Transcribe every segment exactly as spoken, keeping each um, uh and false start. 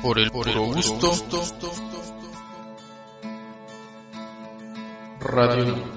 Por el puro gusto. Radio.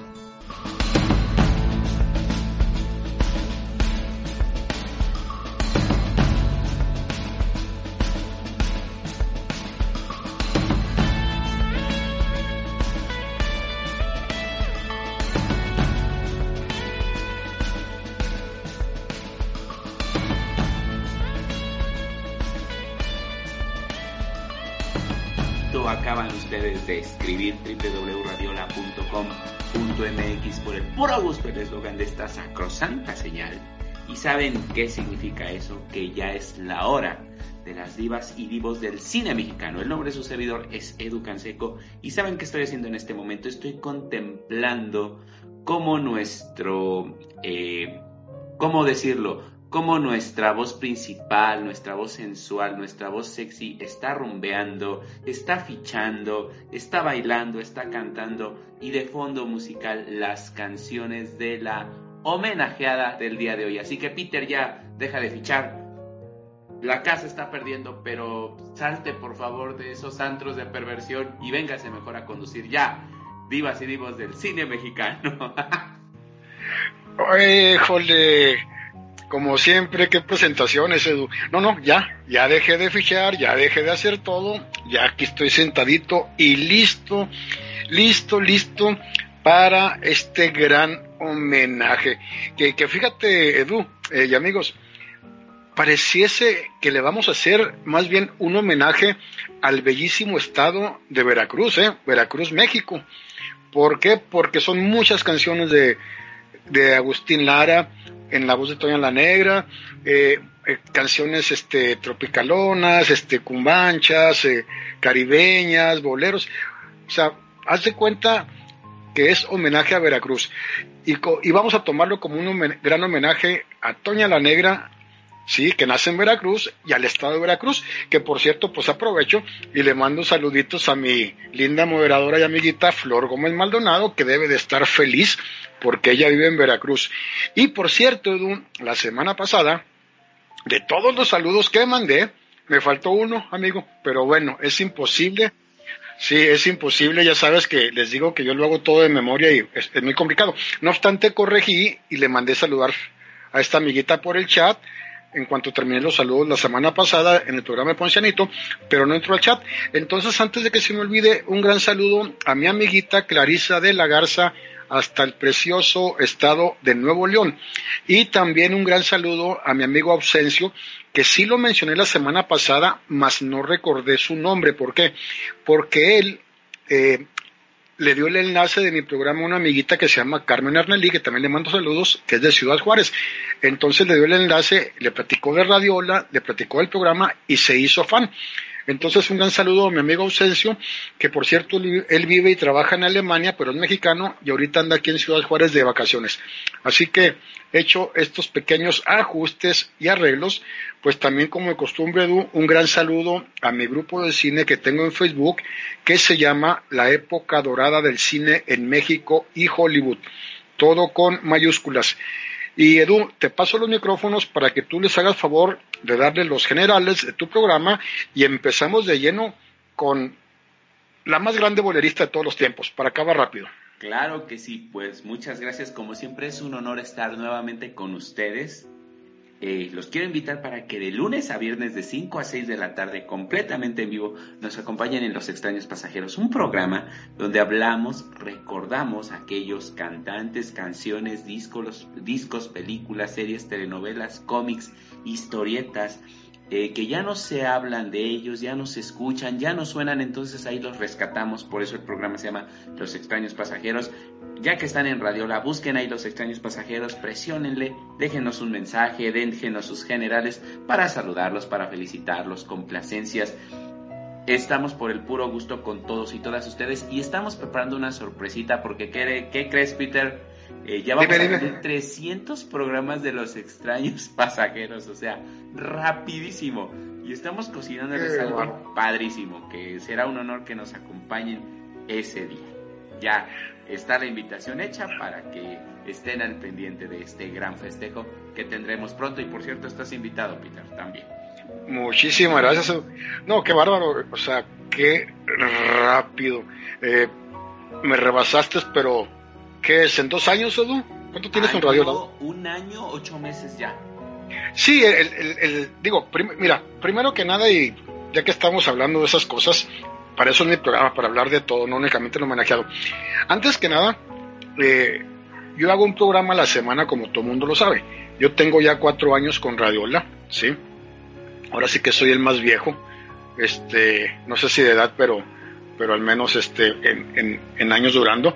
Acaban ustedes de escribir doble u doble u doble u punto radiola punto com punto eme equis por el puro gusto, el eslogan de esta sacrosanta señal. ¿Y saben qué significa eso? Que ya es la hora de las divas y divos del cine mexicano. El nombre de su servidor es Edu Canseco. ¿Y saben qué estoy haciendo en este momento? Estoy contemplando cómo nuestro... Eh, ¿cómo decirlo? Cómo nuestra voz principal, nuestra voz sensual, nuestra voz sexy está rumbeando, está fichando, está bailando, está cantando, y de fondo musical las canciones de la homenajeada del día de hoy. Así que Peter, ya deja de fichar. La casa está perdiendo, pero salte por favor de esos antros de perversión y véngase mejor a conducir ya. Divas y divos del cine mexicano. ¡Híjole! Como siempre, qué presentaciones, Edu. No, no, ya, ya dejé de fichar, ya dejé de hacer todo, ya aquí estoy sentadito y listo, listo, listo para este gran homenaje. Que, que fíjate, Edu, eh, y amigos, pareciese que le vamos a hacer más bien un homenaje al bellísimo estado de Veracruz, eh, Veracruz, México. ¿Por qué? Porque son muchas canciones de, de Agustín Lara, en la voz de Toña la Negra, eh, eh, canciones este, tropicalonas, este, cumbanchas, eh, caribeñas, boleros. O sea, haz de cuenta que es homenaje a Veracruz. Y, co- y vamos a tomarlo como un homen- gran homenaje a Toña la Negra, sí, que nace en Veracruz, y al estado de Veracruz, que por cierto, pues aprovecho y le mando saluditos a mi linda moderadora y amiguita Flor Gómez Maldonado, que debe de estar feliz porque ella vive en Veracruz. Y por cierto, Edu, la semana pasada, de todos los saludos que mandé, me faltó uno, amigo, pero bueno, es imposible. Sí, es imposible, ya sabes que les digo que yo lo hago todo de memoria y es, es muy complicado. No obstante, corregí y le mandé saludar a esta amiguita por el chat en cuanto terminé los saludos la semana pasada en el programa de Poncianito, pero no entró al chat. Entonces, antes de que se me olvide, un gran saludo a mi amiguita Clarisa de la Garza hasta el precioso estado de Nuevo León. Y también un gran saludo a mi amigo Ausencio, que sí lo mencioné la semana pasada, mas no recordé su nombre. ¿Por qué? Porque él eh, le dio el enlace de mi programa a una amiguita que se llama Carmen Arnelí, que también le mando saludos, que es de Ciudad Juárez. Entonces le dio el enlace, le platicó de Radiola, le platicó del programa y se hizo fan. Entonces un gran saludo a mi amigo Ausencio, que por cierto él vive y trabaja en Alemania, pero es mexicano y ahorita anda aquí en Ciudad Juárez de vacaciones. Así que he hecho estos pequeños ajustes y arreglos, pues también como de costumbre, Edu, un gran saludo a mi grupo de cine que tengo en Facebook, que se llama La Época Dorada del Cine en México y Hollywood, todo con mayúsculas. Y Edu, te paso los micrófonos para que tú les hagas favor de darle los generales de tu programa y empezamos de lleno con la más grande bolerista de todos los tiempos, para acabar rápido. Claro que sí, pues muchas gracias. Como siempre es un honor estar nuevamente con ustedes. Eh, los quiero invitar para que de lunes a viernes de cinco a seis de la tarde, completamente en vivo, nos acompañen en Los Extraños Pasajeros, un programa donde hablamos, recordamos aquellos cantantes, canciones, discos, discos, películas, series, telenovelas, cómics, historietas, eh, que ya no se hablan de ellos, ya no se escuchan, ya no suenan, entonces ahí los rescatamos. Por eso el programa se llama Los Extraños Pasajeros. Ya que están en Radiola, busquen ahí Los Extraños Pasajeros, presiónenle, déjenos un mensaje, déjenos sus generales para saludarlos, para felicitarlos, complacencias. Estamos por el puro gusto con todos y todas ustedes y estamos preparando una sorpresita porque ¿qué, qué crees, Peter? Eh, ya vamos dime, a tener trescientos programas de Los Extraños Pasajeros, o sea, rapidísimo. Y estamos cocinándoles algo bueno. Padrísimo, que será un honor que nos acompañen ese día. Ya está la invitación hecha para que estén al pendiente de este gran festejo que tendremos pronto. Y por cierto, estás invitado, Peter, también. Muchísimas gracias, Edu. No, qué bárbaro, o sea, qué rápido. Eh, me rebasaste, pero ¿qué es? ¿En dos años, Edu? ¿Cuánto tienes año, en Radio Lado? Un año, ocho meses ya. Sí, el, el, el digo, prim, mira, primero que nada, y ya que estamos hablando de esas cosas, para eso es mi programa, para hablar de todo, no únicamente lo homenajeado. Antes que nada, eh, yo hago un programa a la semana, como todo el mundo lo sabe. Yo tengo ya cuatro años con Radiola, ¿sí? Ahora sí que soy el más viejo, este, no sé si de edad, pero, pero al menos este, en, en, en años durando.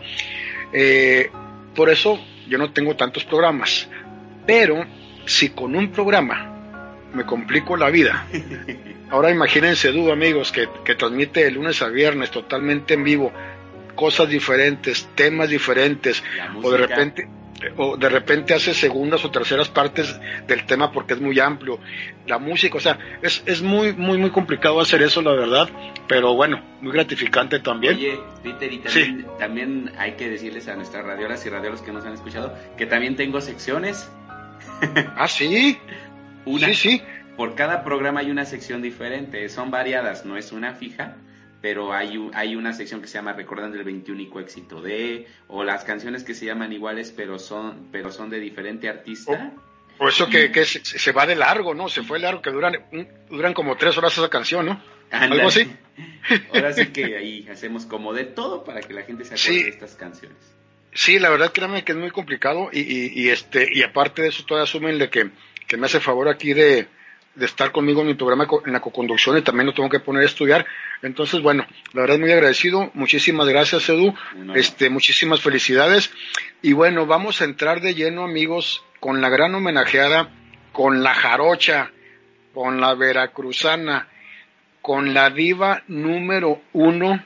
Eh, por eso yo no tengo tantos programas, pero si con un programa me complico la vida, ahora imagínense, dudo amigos, que, que transmite de lunes a viernes totalmente en vivo, cosas diferentes, temas diferentes, o de repente o de repente hace segundas o terceras partes del tema porque es muy amplio, la música, o sea, es, es muy, muy, muy complicado hacer eso, la verdad, pero bueno, muy gratificante también. Oye, Peter, y también, sí. también hay que decirles a nuestras radiolas y radiolos que nos han escuchado que también tengo secciones. Ah, sí. Una, sí, sí. Por cada programa hay una sección diferente, son variadas, no es una fija, pero hay, hay una sección que se llama Recordando el veintiúnico éxito de, o las canciones que se llaman iguales, pero son, pero son de diferente artista. O, o eso y, que, que se, se va de largo, ¿no? Se fue de largo, que duran, duran como tres horas esa canción, ¿no? Andale. Algo así. Ahora sí que ahí hacemos como de todo para que la gente se acuerde sí. de estas canciones. Sí, la verdad, créanme que es muy complicado y, y, y este y aparte de eso todavía asúmenle que, que me hace favor aquí de, de estar conmigo en mi programa en la coconducción y también lo tengo que poner a estudiar. Entonces, bueno, la verdad muy agradecido, muchísimas gracias, Edu, no, este, no. muchísimas felicidades y bueno, vamos a entrar de lleno, amigos, con la gran homenajeada, con la jarocha, con la veracruzana, con la diva número uno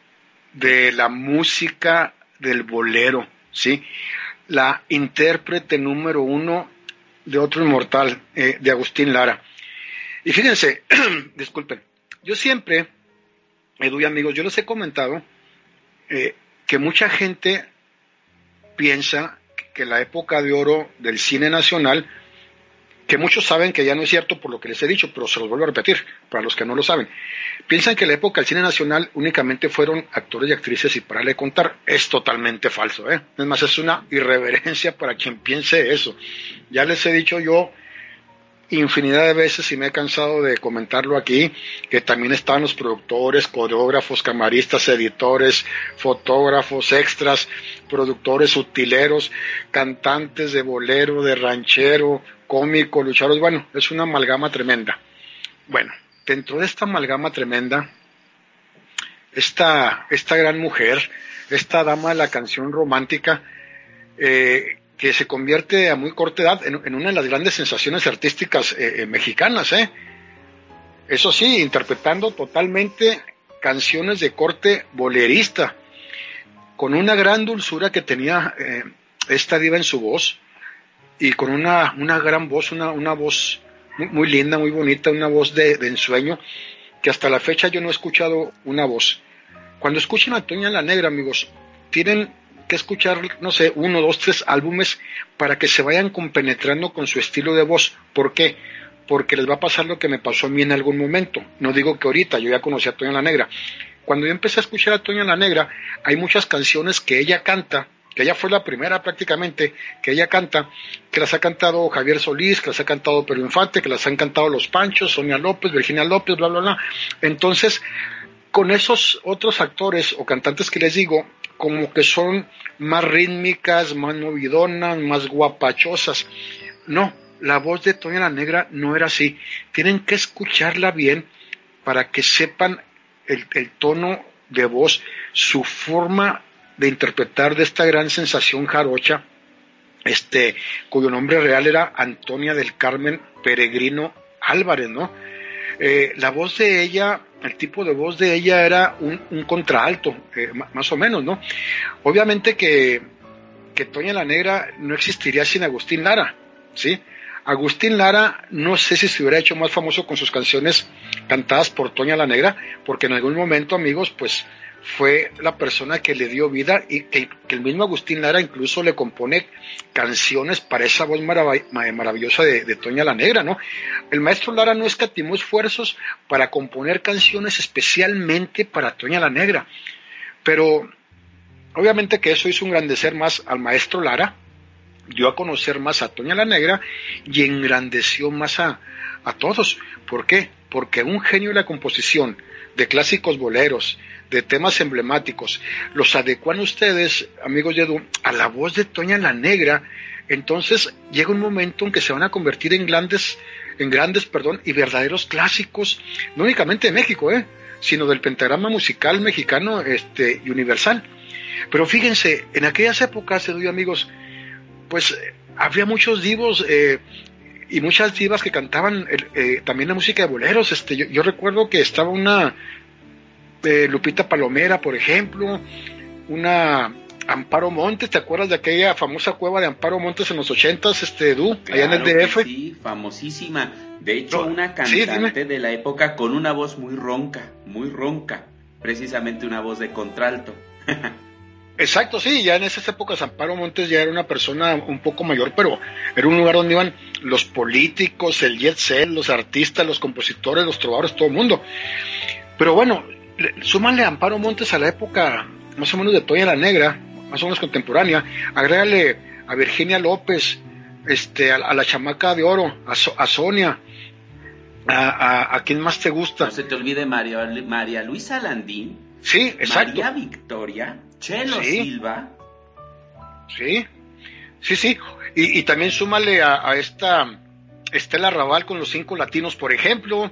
de la música del bolero, ¿sí? La intérprete número uno de otro inmortal, eh, de Agustín Lara. Y fíjense, disculpen, yo siempre, Edu y amigos, yo les he comentado eh, que mucha gente piensa que la época de oro del cine nacional, que muchos saben que ya no es cierto por lo que les he dicho, pero se los vuelvo a repetir, para los que no lo saben, piensan que la época del cine nacional únicamente fueron actores y actrices y para le contar, es totalmente falso, ¿eh? Es más, es una irreverencia para quien piense eso. Ya les he dicho yo infinidad de veces y me he cansado de comentarlo aquí, que también estaban los productores, coreógrafos, camaristas, editores, fotógrafos, extras, productores, utileros, cantantes de bolero, de ranchero, cómico, luchadores, bueno, es una amalgama tremenda. Bueno, dentro de esta amalgama tremenda, esta, esta gran mujer, esta dama de la canción romántica, eh, que se convierte a muy corta edad en, en una de las grandes sensaciones artísticas eh, eh, mexicanas, ¿eh? Eso sí, interpretando totalmente canciones de corte bolerista, con una gran dulzura que tenía eh, esta diva en su voz, y con una, una gran voz, una, una voz muy, muy linda, muy bonita, una voz de, de ensueño, que hasta la fecha yo no he escuchado una voz. Cuando escuchen a Toña la Negra, amigos, tienen que escuchar, no sé, uno, dos, tres álbumes para que se vayan compenetrando con su estilo de voz. ¿Por qué? Porque les va a pasar lo que me pasó a mí en algún momento. No digo que ahorita, yo ya conocí a Toña la Negra. Cuando yo empecé a escuchar a Toña la Negra, hay muchas canciones que ella canta, que ella fue la primera prácticamente, que ella canta, que las ha cantado Javier Solís, que las ha cantado Pedro Infante, que las han cantado Los Panchos, Sonia López, Virginia López, bla, bla, bla. Entonces, con esos otros actores o cantantes que les digo, como que son más rítmicas, más movidonas, más guapachosas. No, la voz de Toña la Negra no era así. Tienen que escucharla bien para que sepan el, el tono de voz, su forma de interpretar de esta gran sensación jarocha, este, cuyo nombre real era Antonia del Carmen Peregrino Álvarez, ¿no? Eh, la voz de ella, el tipo de voz de ella era un, un contralto, eh, más o menos, ¿no? Obviamente que, que Toña la Negra no existiría sin Agustín Lara, ¿sí? Agustín Lara, no sé si se hubiera hecho más famoso con sus canciones cantadas por Toña la Negra, porque en algún momento, amigos, pues fue la persona que le dio vida y que, que el mismo Agustín Lara incluso le compone canciones para esa voz marav- maravillosa de, de Toña la Negra, ¿no? El maestro Lara no escatimó esfuerzos para componer canciones especialmente para Toña la Negra, pero obviamente que eso hizo engrandecer más al maestro Lara, dio a conocer más a Toña la Negra y engrandeció más a, a todos. ¿Por qué? Porque un genio de la composición, de clásicos boleros, de temas emblemáticos, los adecuan ustedes, amigos de Edu, a la voz de Toña la Negra. Entonces llega un momento en que se van a convertir en grandes, en grandes, perdón, y verdaderos clásicos, no únicamente de México, eh, sino del pentagrama musical mexicano, este, y universal. Pero fíjense, en aquellas épocas, Edu y amigos, pues eh, había muchos divos eh, y muchas divas que cantaban eh, también la música de boleros. Este, yo, yo recuerdo que estaba una eh, Lupita Palomera, por ejemplo, una Amparo Montes. ¿Te acuerdas de aquella famosa cueva de Amparo Montes en los ochentas, este, Edu, claro, allá en el D F? Sí, famosísima. De hecho, no, una sí, cantante de la época con una voz muy ronca, muy ronca, precisamente una voz de contralto. Exacto, sí, ya en esas épocas Amparo Montes ya era una persona un poco mayor, pero era un lugar donde iban los políticos, el jet set, los artistas, los compositores, los trovadores, todo el mundo. Pero bueno, súmale a Amparo Montes a la época más o menos de Toña la Negra, más o menos contemporánea, agrégale a Virginia López, este, a, a la chamaca de oro, a, so, a Sonia, a, a, a quién más te gusta. No se te olvide María, María Luisa Landín. Sí, exacto. María Victoria, Chelo sí. Silva. Sí, sí, sí. Y, y también súmale a, a esta Estela Raval con los cinco latinos, por ejemplo.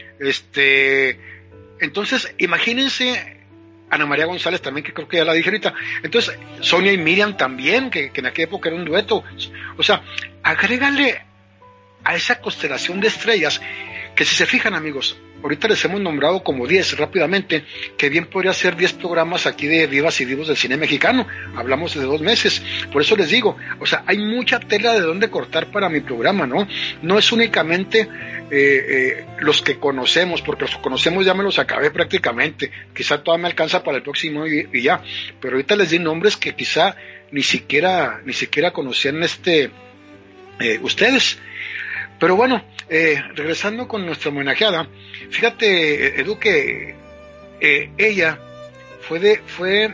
Este, entonces, imagínense Ana María González también, que creo que ya la dije ahorita. Entonces, Sonia y Miriam también, que, que en aquella época era un dueto. O sea, agrégale a esa constelación de estrellas, que si se fijan, amigos, ahorita les hemos nombrado como diez rápidamente, que bien podría ser diez programas aquí de divas y divos del cine mexicano. Hablamos de dos meses. Por eso les digo, o sea, hay mucha tela de dónde cortar para mi programa, ¿no? No es únicamente eh, eh, los que conocemos, porque los que conocemos ya me los acabé prácticamente. Quizá todavía me alcanza para el próximo y, y ya. Pero ahorita les di nombres que quizá ni siquiera, ni siquiera conocían este eh, ustedes. Pero bueno, eh, regresando con nuestra homenajeada, fíjate, Edu, que eh, ella fue de, fue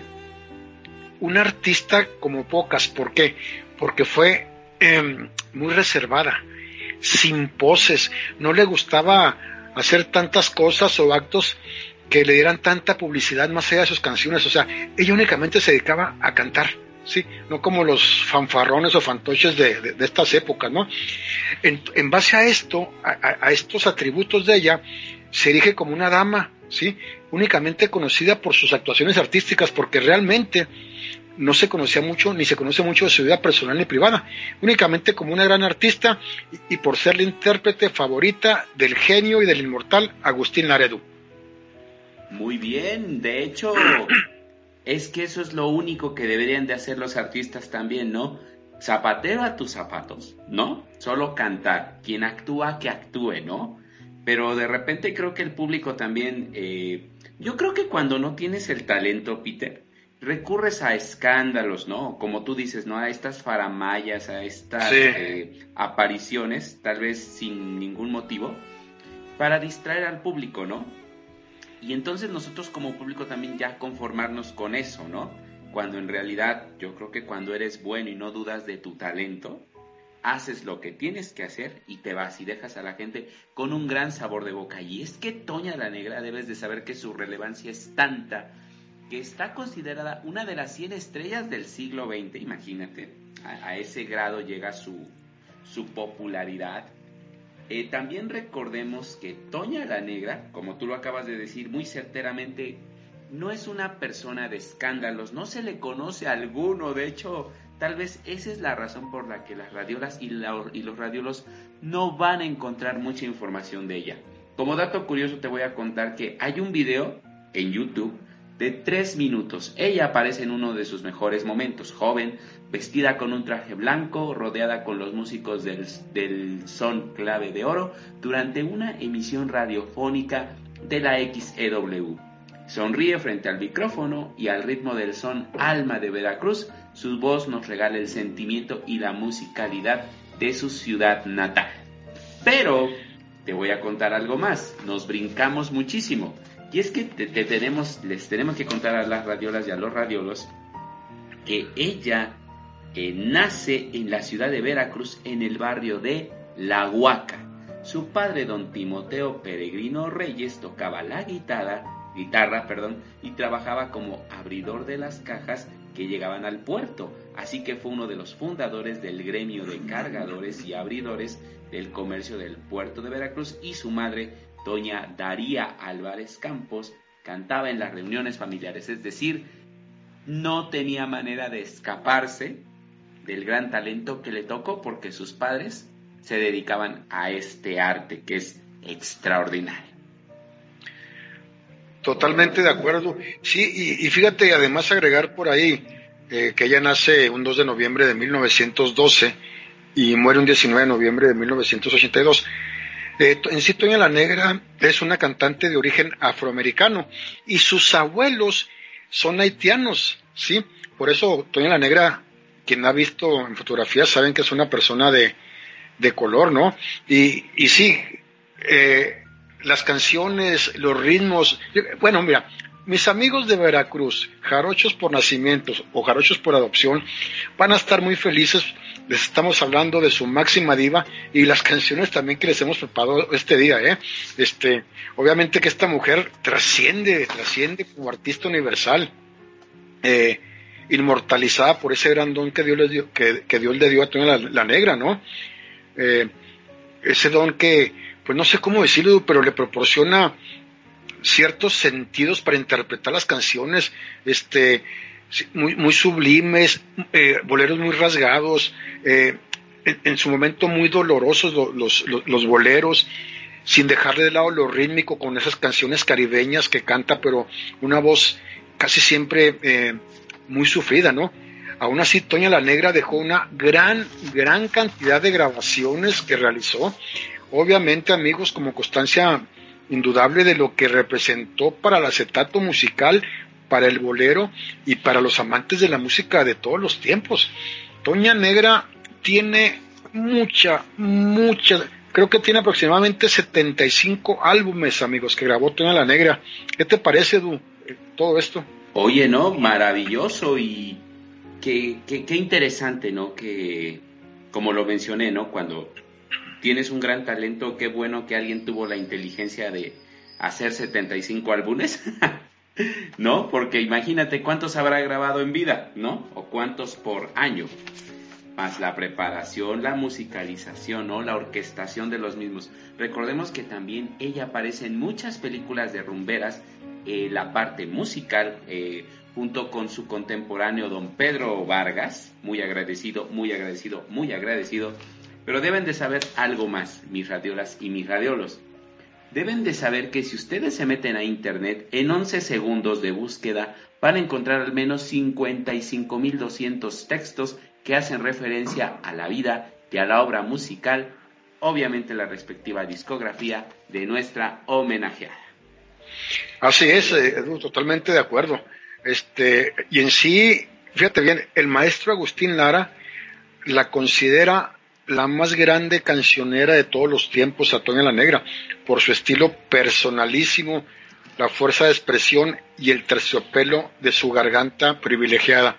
una artista como pocas. ¿Por qué? Porque fue eh, muy reservada, sin poses, no le gustaba hacer tantas cosas o actos que le dieran tanta publicidad más allá de sus canciones. O sea, ella únicamente se dedicaba a cantar. Sí, no como los fanfarrones o fantoches de, de, de estas épocas, ¿no? En, en base a esto, a, a estos atributos de ella, se erige como una dama, ¿sí? Únicamente conocida por sus actuaciones artísticas, porque realmente no se conocía mucho, ni se conoce mucho de su vida personal ni privada, únicamente como una gran artista y, y por ser la intérprete favorita del genio y del inmortal Agustín Lara. Muy bien, de hecho... Es que eso es lo único que deberían de hacer los artistas también, ¿no? Zapatero a tus zapatos, ¿no? Solo cantar. Quien actúa, que actúe, ¿no? Pero de repente creo que el público también... Eh, yo creo que cuando no tienes el talento, Peter, recurres a escándalos, ¿no? Como tú dices, ¿no? A estas faramayas, a estas sí. eh, apariciones, tal vez sin ningún motivo, para distraer al público, ¿no? Y entonces nosotros como público también ya conformarnos con eso, ¿no? Cuando en realidad yo creo que cuando eres bueno y no dudas de tu talento, haces lo que tienes que hacer y te vas y dejas a la gente con un gran sabor de boca. Y es que Toña la Negra, debes de saber que su relevancia es tanta que está considerada una de las cien estrellas del siglo veinte, imagínate, a, a ese grado llega su, su popularidad. Eh, también recordemos que Toña la Negra, como tú lo acabas de decir muy certeramente, no es una persona de escándalos, no se le conoce a alguno. De hecho, tal vez esa es la razón por la que las radiolas y, la, y los radiolos no van a encontrar mucha información de ella. Como dato curioso te voy a contar que hay un video en YouTube de tres minutos. Ella aparece en uno de sus mejores momentos, joven, vestida con un traje blanco, rodeada con los músicos del, del son clave de oro, durante una emisión radiofónica de la X E W. Sonríe frente al micrófono y al ritmo del son Alma de Veracruz, su voz nos regala el sentimiento y la musicalidad de su ciudad natal. Pero te voy a contar algo más, nos brincamos muchísimo. Y es que te, te tenemos, les tenemos que contar a las radiolas y a los radiolos que ella eh, nace en la ciudad de Veracruz, en el barrio de La Huaca. Su padre, don Timoteo Peregrino Reyes, tocaba la guitarra, guitarra perdón, y trabajaba como abridor de las cajas que llegaban al puerto, así que fue uno de los fundadores del gremio de cargadores y abridores del comercio del puerto de Veracruz, y su madre, doña Daría Álvarez Campos, cantaba en las reuniones familiares, es decir, no tenía manera de escaparse del gran talento que le tocó porque sus padres se dedicaban a este arte que es extraordinario. Totalmente de acuerdo. Sí, y, y fíjate, además agregar por ahí eh, que ella nace un dos de noviembre de mil novecientos doce y muere un diecinueve de noviembre de mil novecientos ochenta y dos. Eh, en sí, Toña la Negra es una cantante de origen afroamericano y sus abuelos son haitianos, ¿sí? Por eso Toña la Negra, quien ha visto en fotografías, saben que es una persona de, de color, ¿no? Y, y sí, eh, las canciones, los ritmos, bueno, mira, mis amigos de Veracruz, jarochos por nacimiento o jarochos por adopción, van a estar muy felices. Les estamos hablando de su máxima diva y las canciones también que les hemos preparado este día, ¿eh? Este, obviamente que esta mujer trasciende, trasciende como artista universal, eh, inmortalizada por ese gran don que Dios le dio, que, que Dios le dio a Toña la, la Negra, ¿no? Eh, ese don que, pues no sé cómo decirlo, pero le proporciona ciertos sentidos para interpretar las canciones, este, muy, muy sublimes, eh, boleros muy rasgados, eh, en, en su momento muy dolorosos los, los, los, los boleros, sin dejarle de lado lo rítmico con esas canciones caribeñas que canta, pero una voz casi siempre eh, muy sufrida, ¿no? Aún así, Toña la Negra dejó una gran, gran cantidad de grabaciones que realizó, obviamente, amigos, como constancia indudable de lo que representó para el acetato musical, para el bolero y para los amantes de la música de todos los tiempos. Toña Negra tiene mucha, mucha, creo que tiene aproximadamente setenta y cinco álbumes, amigos, que grabó Toña la Negra. ¿Qué te parece, Edu, todo esto? Oye, ¿no? Maravilloso y qué, qué, qué interesante, ¿no? Que, como lo mencioné, ¿no? Cuando tienes un gran talento, qué bueno que alguien tuvo la inteligencia de hacer setenta y cinco álbumes, ¿no? Porque imagínate cuántos habrá grabado en vida, ¿no? O cuántos por año, más la preparación, la musicalización, ¿no? La orquestación de los mismos. Recordemos que también ella aparece en muchas películas de rumberas, eh, la parte musical, eh, junto con su contemporáneo don Pedro Vargas, muy agradecido, muy agradecido, muy agradecido. Pero deben de saber algo más, mis radiolas y mis radiolos. Deben de saber que si ustedes se meten a internet, en once segundos de búsqueda van a encontrar al menos cincuenta y cinco mil doscientos textos que hacen referencia a la vida y a la obra musical, obviamente la respectiva discografía de nuestra homenajeada. Así es, Edu, totalmente de acuerdo. Este, y en sí, fíjate bien, el maestro Agustín Lara la considera la más grande cancionera de todos los tiempos, a Toña la Negra, por su estilo personalísimo, la fuerza de expresión y el terciopelo de su garganta privilegiada.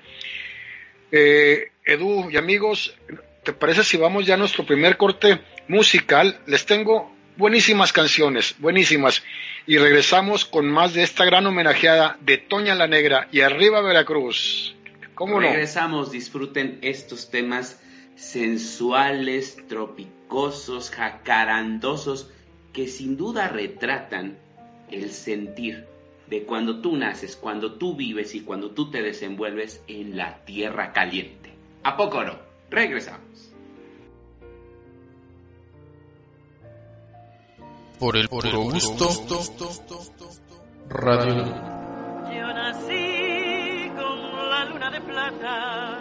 Eh, Edu y amigos, ¿te parece si vamos ya a nuestro primer corte musical? Les tengo buenísimas canciones, buenísimas, y regresamos con más de esta gran homenajeada de Toña la Negra y arriba Veracruz. ¿Cómo no? Regresamos, disfruten estos temas sensuales, tropicosos, jacarandosos, que sin duda retratan el sentir de cuando tú naces, cuando tú vives y cuando tú te desenvuelves en la tierra caliente. ¿A poco no? Regresamos. Por el puro gusto, Radio. Yo nací con la luna de plata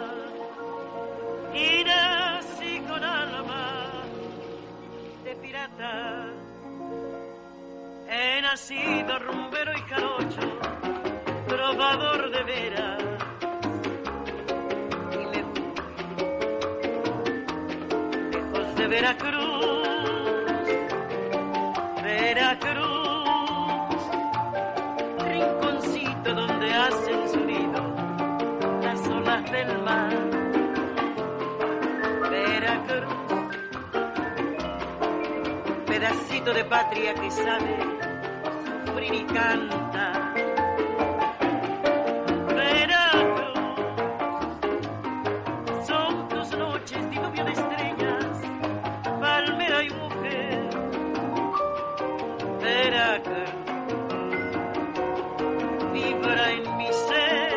y nací con alma de pirata. He nacido rumbero y jarocho trovador de veras. Y me fui lejos de Veracruz, Veracruz, rinconcito donde hacen su nido las olas del mar. Veracruz, pedacito de patria que sabe sufrir y canta. Veracruz, son tus noches diluvio de estrellas, palmera y mujer. Veracruz, vibra en mi ser.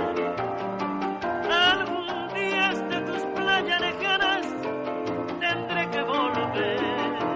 Algún día hasta tus playas lejanas tendré que volver.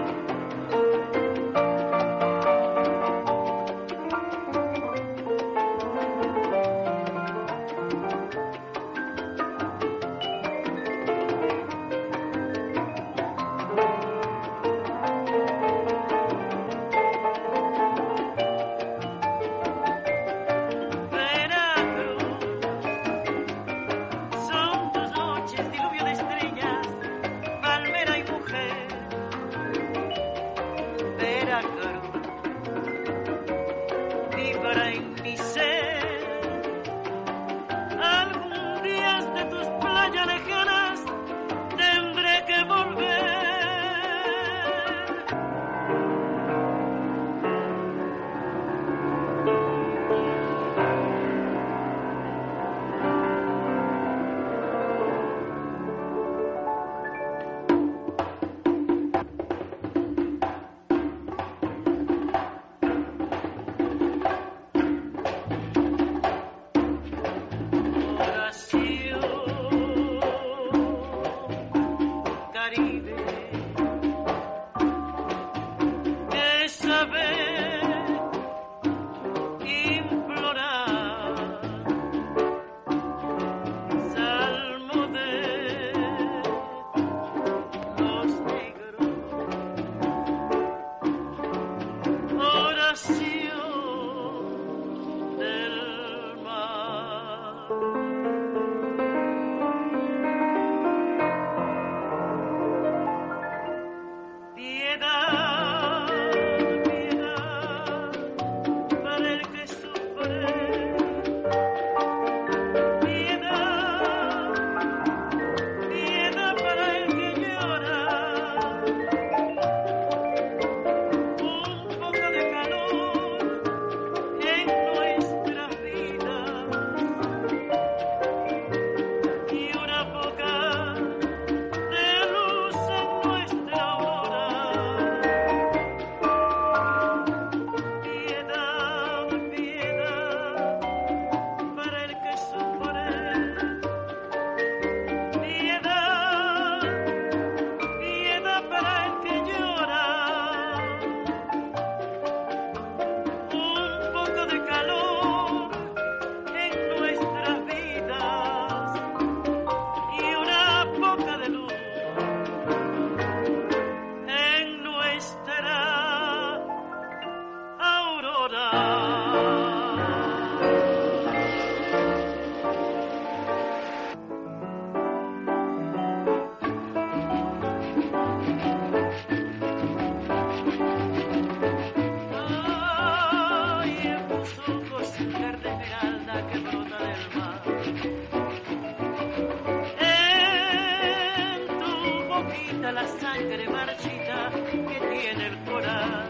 La sangre marchita que tiene el coral,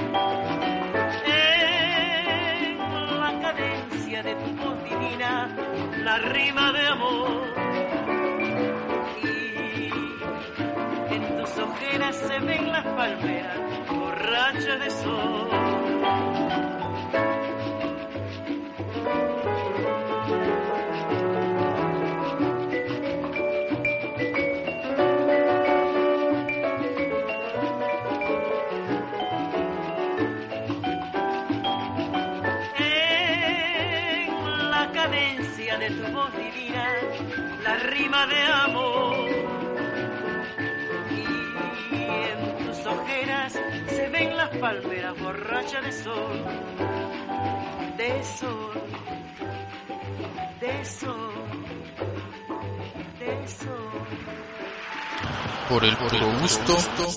en la cadencia de tu voz divina, la rima de amor, y en tus ojeras se ven las palmeras borrachas de sol. De tu voz divina, la rima de amor, y en tus ojeras se ven las palmeras borracha de sol, de sol, de sol, de sol. Por el puro gusto,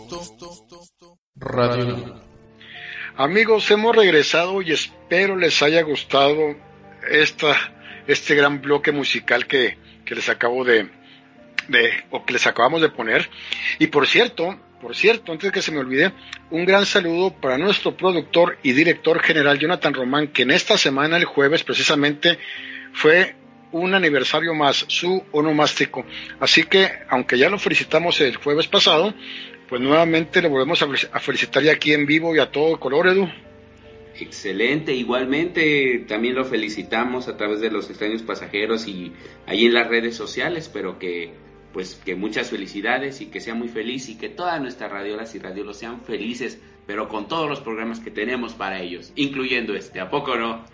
Radio. Amigos, hemos regresado y espero les haya gustado esta, este gran bloque musical que, que les acabo de, de, o que les acabamos de poner. Y por cierto, por cierto, antes de que se me olvide, un gran saludo para nuestro productor y director general Jonathan Román, que en esta semana, el jueves precisamente, fue un aniversario más, su onomástico. Así que, aunque ya lo felicitamos el jueves pasado, pues nuevamente le volvemos a felicitar ya aquí en vivo y a todo color, Edu. Excelente, igualmente también lo felicitamos a través de los extraños pasajeros y ahí en las redes sociales, pero que pues que muchas felicidades y que sea muy feliz y que todas nuestras radiolas y radiolos sean felices, pero con todos los programas que tenemos para ellos, incluyendo este, ¿a poco no?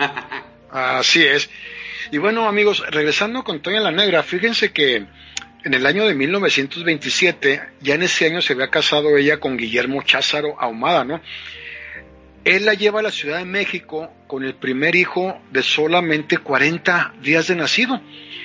Así es. Y bueno, amigos, regresando con Toña la Negra, fíjense que en el año de mil novecientos veintisiete, ya en ese año se había casado ella con Guillermo Cházaro Ahumada, ¿no? Él la lleva a la Ciudad de México con el primer hijo de solamente cuarenta días de nacido.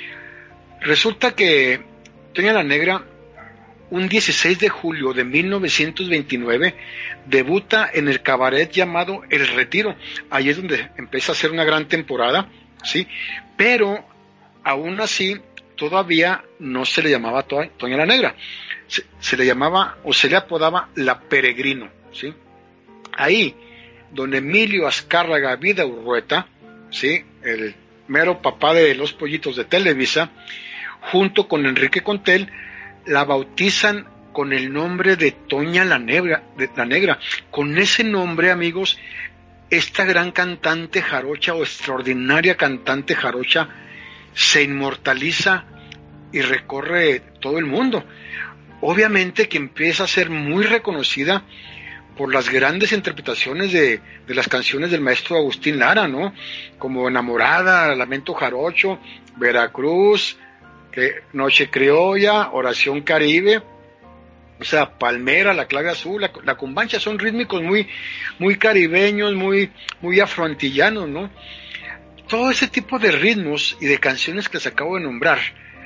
Resulta que Toña la Negra, un dieciséis de julio de mil novecientos veintinueve, debuta en el cabaret llamado El Retiro. Ahí es donde empieza a hacer una gran temporada, ¿sí? Pero, aún así, todavía no se le llamaba to- Toña la Negra, se, se le llamaba o se le apodaba La Peregrino, ¿sí? Ahí, don Emilio Azcárraga Vidaurrueta, ¿sí? El mero papá de los pollitos de Televisa, junto con Enrique Contel, la bautizan con el nombre de Toña la Negra, de la Negra. Con ese nombre, amigos, esta gran cantante jarocha o extraordinaria cantante jarocha se inmortaliza y recorre todo el mundo. Obviamente que empieza a ser muy reconocida por las grandes interpretaciones de, de las canciones del maestro Agustín Lara, ¿no? Como Enamorada, Lamento Jarocho, Veracruz, que, Noche Criolla, Oración Caribe, o sea, Palmera, La Clave Azul, la, la Cumbancha, son rítmicos muy, muy caribeños, muy, muy afroantillanos, ¿no? Todo ese tipo de ritmos y de canciones que les acabo de nombrar,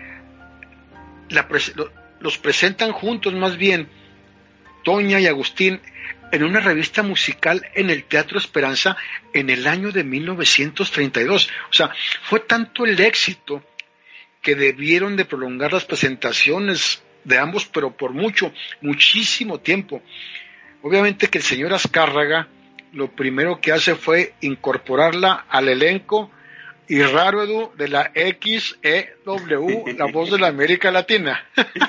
la pres- lo, los presentan juntos más bien Toña y Agustín en una revista musical en el Teatro Esperanza en el año de mil novecientos treinta y dos. O sea, fue tanto el éxito que debieron de prolongar las presentaciones de ambos, pero por mucho, muchísimo tiempo. Obviamente que el señor Azcárraga lo primero que hace fue incorporarla al elenco y raro, Edu, de la X E W, la voz de la América Latina.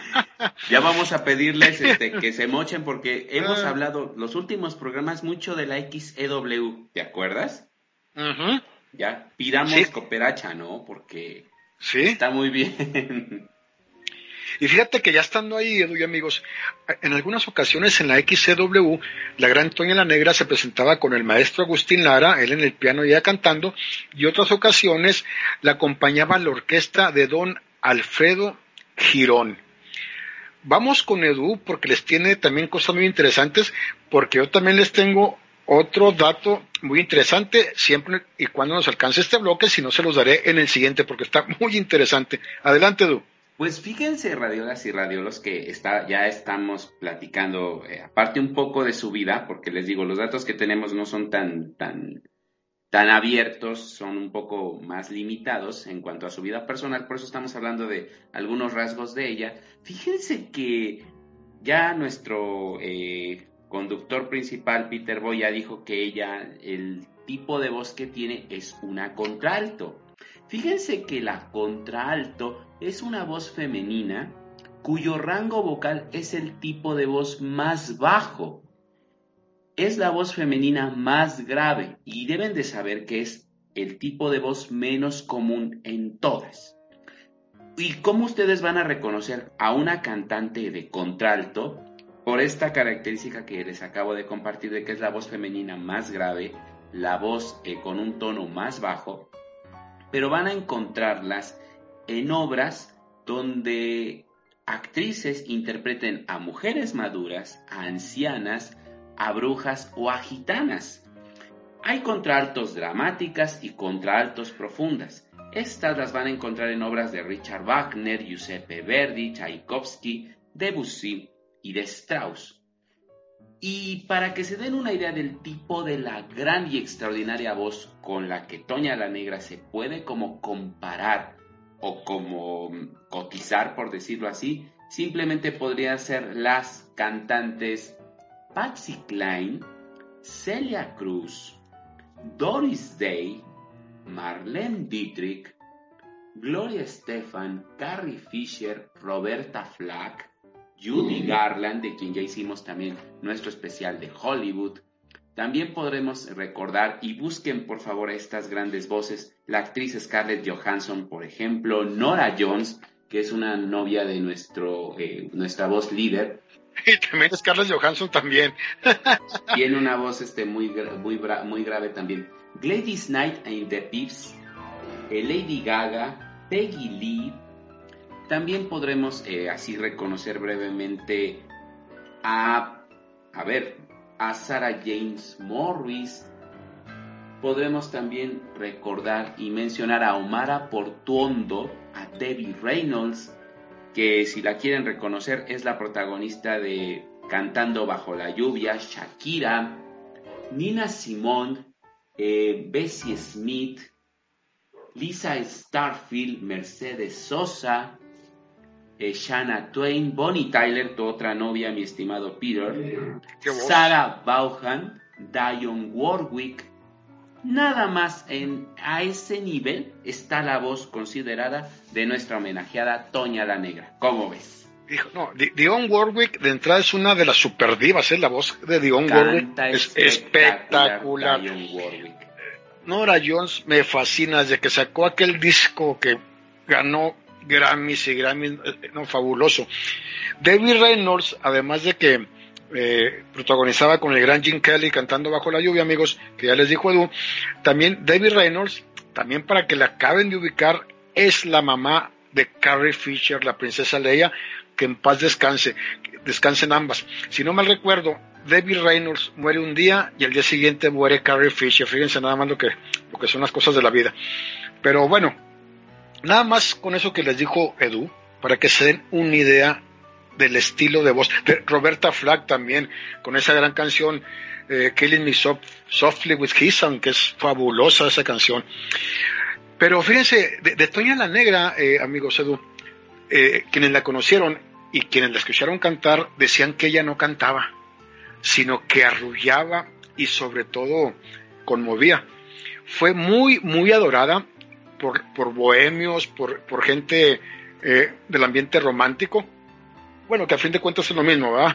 Ya vamos a pedirles este, que se mochen porque hemos hablado los últimos programas mucho de la X E W, ¿te acuerdas? Uh-huh. Ya, pidamos sí. Cooperacha, ¿no? Porque sí. Está muy bien. Y fíjate que ya estando ahí, Edu y amigos, en algunas ocasiones en la X C W, la gran Toña la Negra se presentaba con el maestro Agustín Lara, él en el piano y ella cantando, y otras ocasiones la acompañaba la orquesta de don Alfredo Girón. Vamos con Edu porque les tiene también cosas muy interesantes, porque yo también les tengo otro dato muy interesante, siempre y cuando nos alcance este bloque, si no se los daré en el siguiente, porque está muy interesante. Adelante, Edu. Pues fíjense, radiolas y radiolos, que está, ya estamos platicando, eh, aparte un poco de su vida, porque les digo, los datos que tenemos no son tan, tan, tan abiertos, son un poco más limitados en cuanto a su vida personal, por eso estamos hablando de algunos rasgos de ella. Fíjense que ya nuestro eh, conductor principal, Peter Boy, ya dijo que ella, el tipo de voz que tiene es una contralto. Fíjense que la contralto es una voz femenina cuyo rango vocal es el tipo de voz más bajo. Es la voz femenina más grave y deben de saber que es el tipo de voz menos común en todas. ¿Y cómo ustedes van a reconocer a una cantante de contralto? Por esta característica que les acabo de compartir de que es la voz femenina más grave, la voz eh, con un tono más bajo, pero van a encontrarlas en obras donde actrices interpreten a mujeres maduras, a ancianas, a brujas o a gitanas. Hay contraltos dramáticas y contraltos profundas. Estas las van a encontrar en obras de Richard Wagner, Giuseppe Verdi, Tchaikovsky, Debussy y de Strauss. Y para que se den una idea del tipo de la gran y extraordinaria voz con la que Toña la Negra se puede como comparar o como cotizar, por decirlo así, simplemente podrían ser las cantantes Patsy Cline, Celia Cruz, Doris Day, Marlene Dietrich, Gloria Estefan, Carrie Fisher, Roberta Flack, Judy Garland, de quien ya hicimos también nuestro especial de Hollywood. También podremos recordar, y busquen por favor estas grandes voces, la actriz Scarlett Johansson, por ejemplo, Nora Jones, que es una novia de nuestro eh, nuestra voz líder. Y también Scarlett Johansson también. Tiene una voz este, muy, muy, muy grave también. Gladys Knight and the Pips, eh, Lady Gaga, Peggy Lee. También podremos eh, así reconocer brevemente a, a ver, a Sarah James Morris. Podremos también recordar y mencionar a Omara Portuondo, a Debbie Reynolds, que si la quieren reconocer es la protagonista de Cantando bajo la lluvia, Shakira, Nina Simone, eh, Bessie Smith, Lisa Starfield, Mercedes Sosa, eh, Shania Twain, Bonnie Tyler, tu otra novia, mi estimado Peter, Sarah Vaughan, Dionne Warwick. Nada más en, a ese nivel está la voz considerada de nuestra homenajeada Toña la Negra. ¿Cómo ves? Dijo, no, Dionne Warwick de entrada es una de las superdivas, ¿eh? La voz de Dionne Warwick es espectacular. Warwick. Nora Jones me fascina desde que sacó aquel disco que ganó Grammys y Grammys, no, fabuloso. Debbie Reynolds, además de que eh, protagonizaba con el gran Gene Kelly Cantando bajo la lluvia, amigos, que ya les dijo Edu, también Debbie Reynolds, también para que la acaben de ubicar, es la mamá de Carrie Fisher, la princesa Leia, que en paz descanse, descansen ambas. Si no mal recuerdo, Debbie Reynolds muere un día y al día siguiente muere Carrie Fisher. Fíjense nada más lo que, lo que son las cosas de la vida. Pero bueno, nada más con eso que les dijo Edu, para que se den una idea del estilo de voz. De Roberta Flack también, con esa gran canción, eh, Killing Me Soft, Softly with Kissan, que es fabulosa esa canción. Pero fíjense, de, de Toña la Negra, eh, amigos Edu, eh, quienes la conocieron y quienes la escucharon cantar, decían que ella no cantaba, sino que arrullaba y sobre todo conmovía. Fue muy, muy adorada por, por bohemios, por, por gente eh, del ambiente romántico. Bueno, que a fin de cuentas es lo mismo, ¿verdad?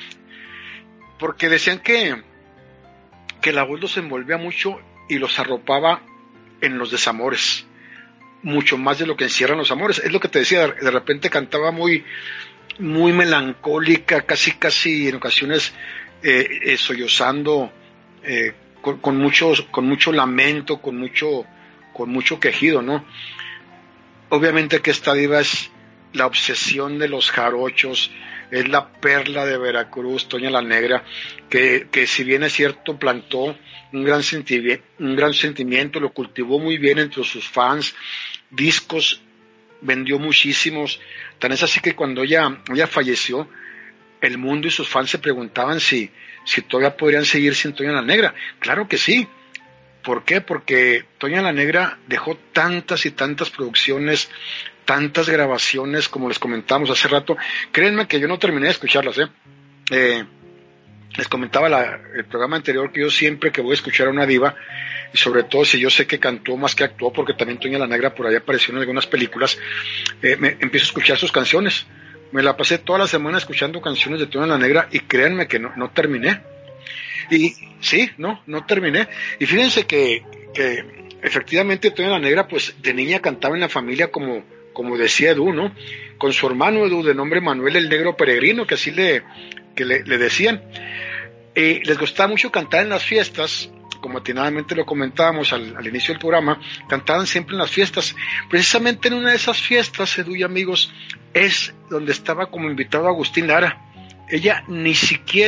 Porque decían que, que la voz los envolvía mucho y los arropaba en los desamores, mucho más de lo que encierran los amores. Es lo que te decía, de repente cantaba muy, muy melancólica, casi, casi en ocasiones eh, eh, sollozando, eh, con, con mucho, con mucho lamento, con mucho, con mucho quejido, ¿no? Obviamente que esta diva es la obsesión de los jarochos, es la perla de Veracruz, Toña la Negra, que, que si bien es cierto plantó un gran, sentimiento, un gran sentimiento, lo cultivó muy bien entre sus fans, discos, vendió muchísimos, tan es así que cuando ella, ella falleció, el mundo y sus fans se preguntaban si, si todavía podrían seguir sin Toña la Negra. Claro que sí. ¿Por qué? Porque Toña la Negra dejó tantas y tantas producciones, tantas grabaciones, como les comentamos hace rato. Créanme que yo no terminé de escucharlas, ¿eh? eh les comentaba la, el programa anterior que yo siempre que voy a escuchar a una diva, y sobre todo si yo sé que cantó más que actuó, porque también Toña la Negra por ahí apareció en algunas películas, eh, me empiezo a escuchar sus canciones. Me la pasé toda la semana escuchando canciones de Toña la Negra y créanme que no, no terminé. Y sí, no, no terminé. Y fíjense que, que efectivamente Toña la Negra, pues de niña cantaba en la familia como, como decía Edu, ¿no? Con su hermano Edu, de nombre Manuel el Negro Peregrino, que así le, que le, le decían. Eh, les gustaba mucho cantar en las fiestas, como atinadamente lo comentábamos al, al inicio del programa, cantaban siempre en las fiestas. Precisamente en una de esas fiestas, Edu y amigos, es donde estaba como invitado Agustín Lara. Ella ni siquiera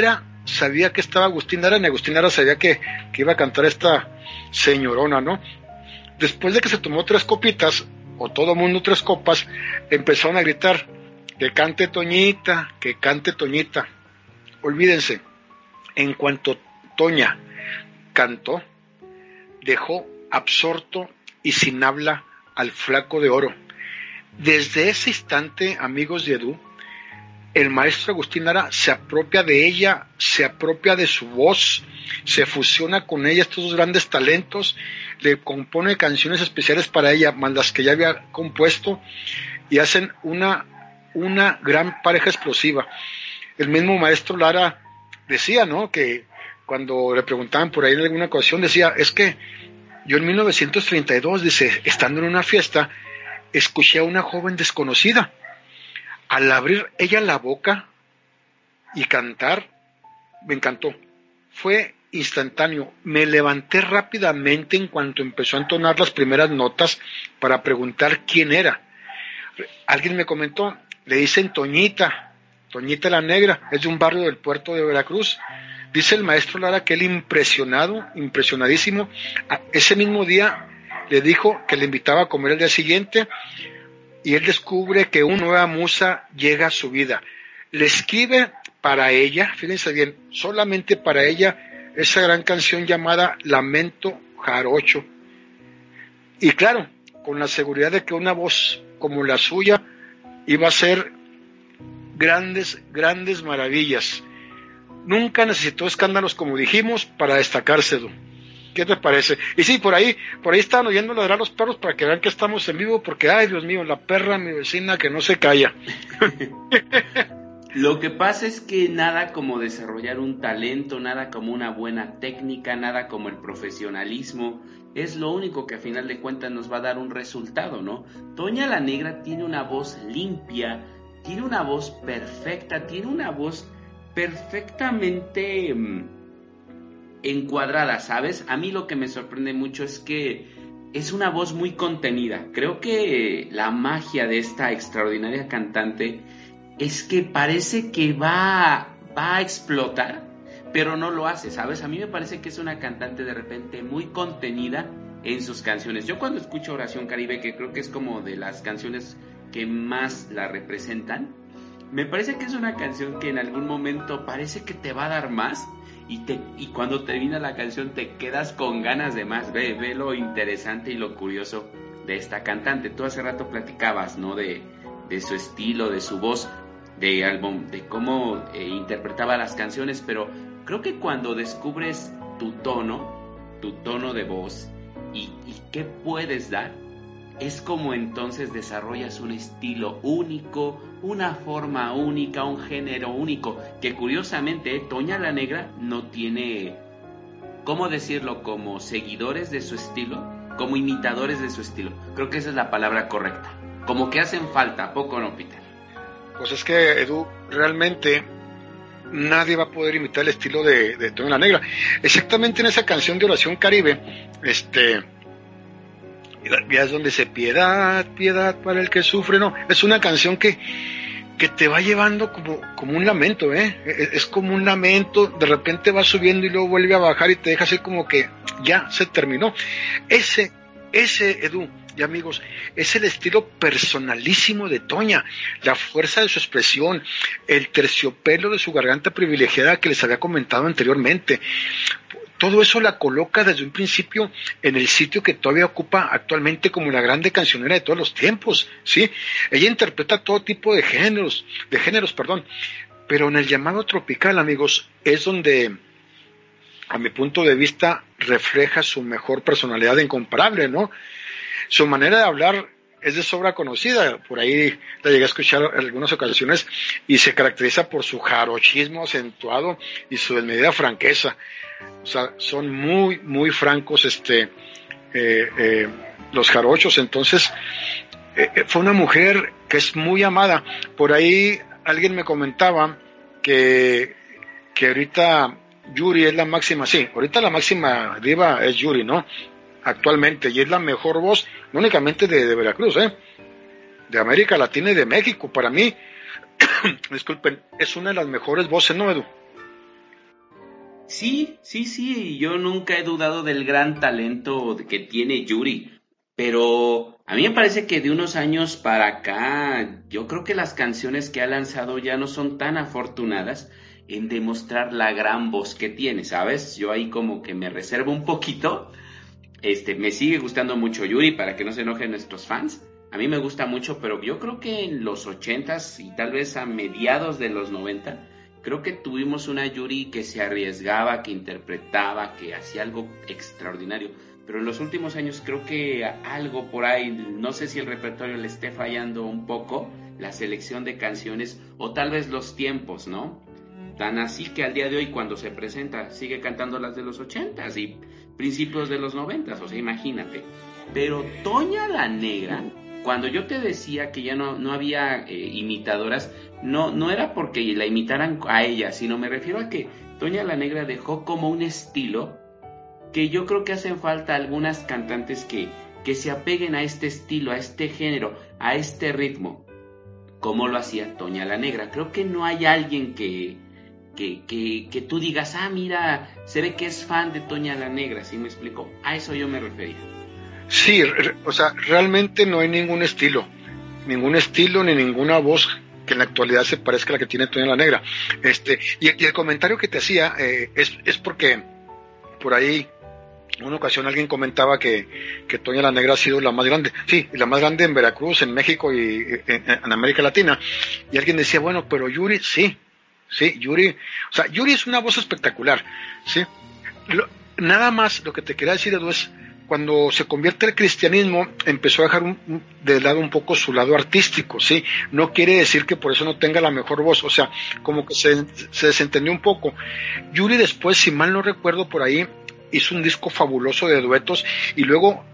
sabía que estaba Agustín Lara, y Agustín Lara sabía que, que iba a cantar esta señorona, ¿no? Después de que se tomó tres copitas, o todo mundo tres copas, empezaron a gritar, que cante Toñita, que cante Toñita. Olvídense, en cuanto Toña cantó, dejó absorto y sin habla al Flaco de Oro. Desde ese instante, amigos de Edu, el maestro Agustín Lara se apropia de ella, se apropia de su voz, se fusiona con ella estos dos grandes talentos, le compone canciones especiales para ella, más las que ya había compuesto, y hacen una, una gran pareja explosiva. El mismo maestro Lara decía, ¿no?, que cuando le preguntaban por ahí en alguna ocasión, decía, es que yo en mil novecientos treinta y dos, dice, estando en una fiesta, escuché a una joven desconocida. Al abrir ella la boca y cantar, me encantó. Fue instantáneo. Me levanté rápidamente en cuanto empezó a entonar las primeras notas para preguntar quién era. Alguien me comentó, le dicen Toñita, Toñita la Negra, es de un barrio del puerto de Veracruz. Dice el maestro Lara que él impresionado, impresionadísimo, ese mismo día le dijo que le invitaba a comer el día siguiente, y él descubre que una nueva musa llega a su vida. Le escribe para ella, fíjense bien, solamente para ella, esa gran canción llamada Lamento Jarocho. Y claro, con la seguridad de que una voz como la suya iba a ser grandes, grandes maravillas. Nunca necesitó escándalos, como dijimos, para destacarse, Edu. ¿Qué te parece? Y sí, por ahí, por ahí estaban oyendo ladrar los perros para que vean que estamos en vivo, porque, ay, Dios mío, la perra, mi vecina, que no se calla. Lo que pasa es que nada como desarrollar un talento, nada como una buena técnica, nada como el profesionalismo, es lo único que a final de cuentas nos va a dar un resultado, ¿no? Toña la Negra tiene una voz limpia, tiene una voz perfecta, tiene una voz perfectamente mmm, encuadrada, ¿sabes? A mí lo que me sorprende mucho es que es una voz muy contenida. Creo que la magia de esta extraordinaria cantante es que parece que va, va a explotar, pero no lo hace, ¿sabes? A mí me parece que es una cantante de repente muy contenida en sus canciones. Yo cuando escucho Oración Caribe, que creo que es como de las canciones que más la representan, me parece que es una canción que en algún momento parece que te va a dar más, y, te, y cuando termina la canción te quedas con ganas de más. Ve, ve lo interesante y lo curioso de esta cantante. Tú hace rato platicabas, ¿no?, de, de su estilo, de su voz, de álbum, de cómo eh, interpretaba las canciones, pero creo que cuando descubres tu tono, tu tono de voz y, y qué puedes dar, es como entonces desarrollas un estilo único, una forma única, un género único, que curiosamente Toña la Negra no tiene, ¿cómo decirlo?, como seguidores de su estilo, como imitadores de su estilo. Creo que esa es la palabra correcta. Como que hacen falta, ¿a poco no, Peter? Pues es que, Edu, realmente nadie va a poder imitar el estilo de, de Toña la Negra. Exactamente en esa canción de Oración Caribe, este... ya es donde dice piedad, piedad para el que sufre, no, es una canción que, que te va llevando como, como un lamento, ¿eh? Es, es como un lamento, de repente va subiendo y luego vuelve a bajar y te deja así como que ya se terminó. Ese, ese, Edu y amigos, es el estilo personalísimo de Toña, la fuerza de su expresión, el terciopelo de su garganta privilegiada que les había comentado anteriormente. Todo eso la coloca desde un principio en el sitio que todavía ocupa actualmente como la grande cancionera de todos los tiempos, ¿sí? Ella interpreta todo tipo de géneros, de géneros, perdón, pero en el llamado tropical, amigos, es donde, a mi punto de vista, refleja su mejor personalidad incomparable, ¿no? Su manera de hablar es de sobra conocida, por ahí la llegué a escuchar en algunas ocasiones, y se caracteriza por su jarochismo acentuado y su desmedida franqueza. O sea, son muy, muy francos este, eh, eh, los jarochos. Entonces, eh, fue una mujer que es muy amada. Por ahí alguien me comentaba que, que ahorita Yuri es la máxima, sí, ahorita la máxima diva es Yuri, ¿no? Actualmente, y es la mejor voz, no únicamente de, de Veracruz, ¿eh? De América Latina y de México. Para mí, disculpen, es una de las mejores voces, ¿no, Edu? Sí, sí, sí, yo nunca he dudado del gran talento que tiene Yuri, pero a mí me parece que de unos años para acá, yo creo que las canciones que ha lanzado ya no son tan afortunadas en demostrar la gran voz que tiene, ¿sabes? Yo ahí como que me reservo un poquito. Este, me sigue gustando mucho Yuri, para que no se enojen nuestros fans. A mí me gusta mucho, pero yo creo que en los ochentas y tal vez a mediados de los noventa, creo que tuvimos una Yuri que se arriesgaba, que interpretaba, que hacía algo extraordinario. Pero en los últimos años creo que algo por ahí, no sé si el repertorio le esté fallando un poco, la selección de canciones o tal vez los tiempos, ¿no? Tan así que al día de hoy cuando se presenta sigue cantando las de los ochentas y principios de los noventas, o sea, imagínate. Pero Toña la Negra, cuando yo te decía que ya no, no había eh, imitadoras, no, no era porque la imitaran a ella, sino me refiero a que Toña la Negra dejó como un estilo que yo creo que hacen falta algunas cantantes que, que se apeguen a este estilo, a este género, a este ritmo, como lo hacía Toña la Negra. Creo que no hay alguien que, que, que, que tú digas, ah, mira, se ve que es fan de Toña la Negra, ¿sí me explico? A eso yo me refería. Sí, o sea, realmente no hay ningún estilo, ningún estilo ni ninguna voz que en la actualidad se parezca a la que tiene Toña la Negra. Este, y, y el comentario que te hacía eh, es, es porque por ahí en una ocasión alguien comentaba que, que Toña la Negra ha sido la más grande, sí, la más grande en Veracruz, en México y en, en América Latina, y alguien decía, bueno, pero Yuri, sí, sí, Yuri, o sea, Yuri es una voz espectacular, sí, lo, nada más lo que te quería decir, Edu, es cuando se convierte el cristianismo, empezó a dejar un, un, de lado un poco su lado artístico, ¿sí? No quiere decir que por eso no tenga la mejor voz, o sea, como que se, se desentendió un poco. Yuri después, si mal no recuerdo por ahí, hizo un disco fabuloso de duetos, y luego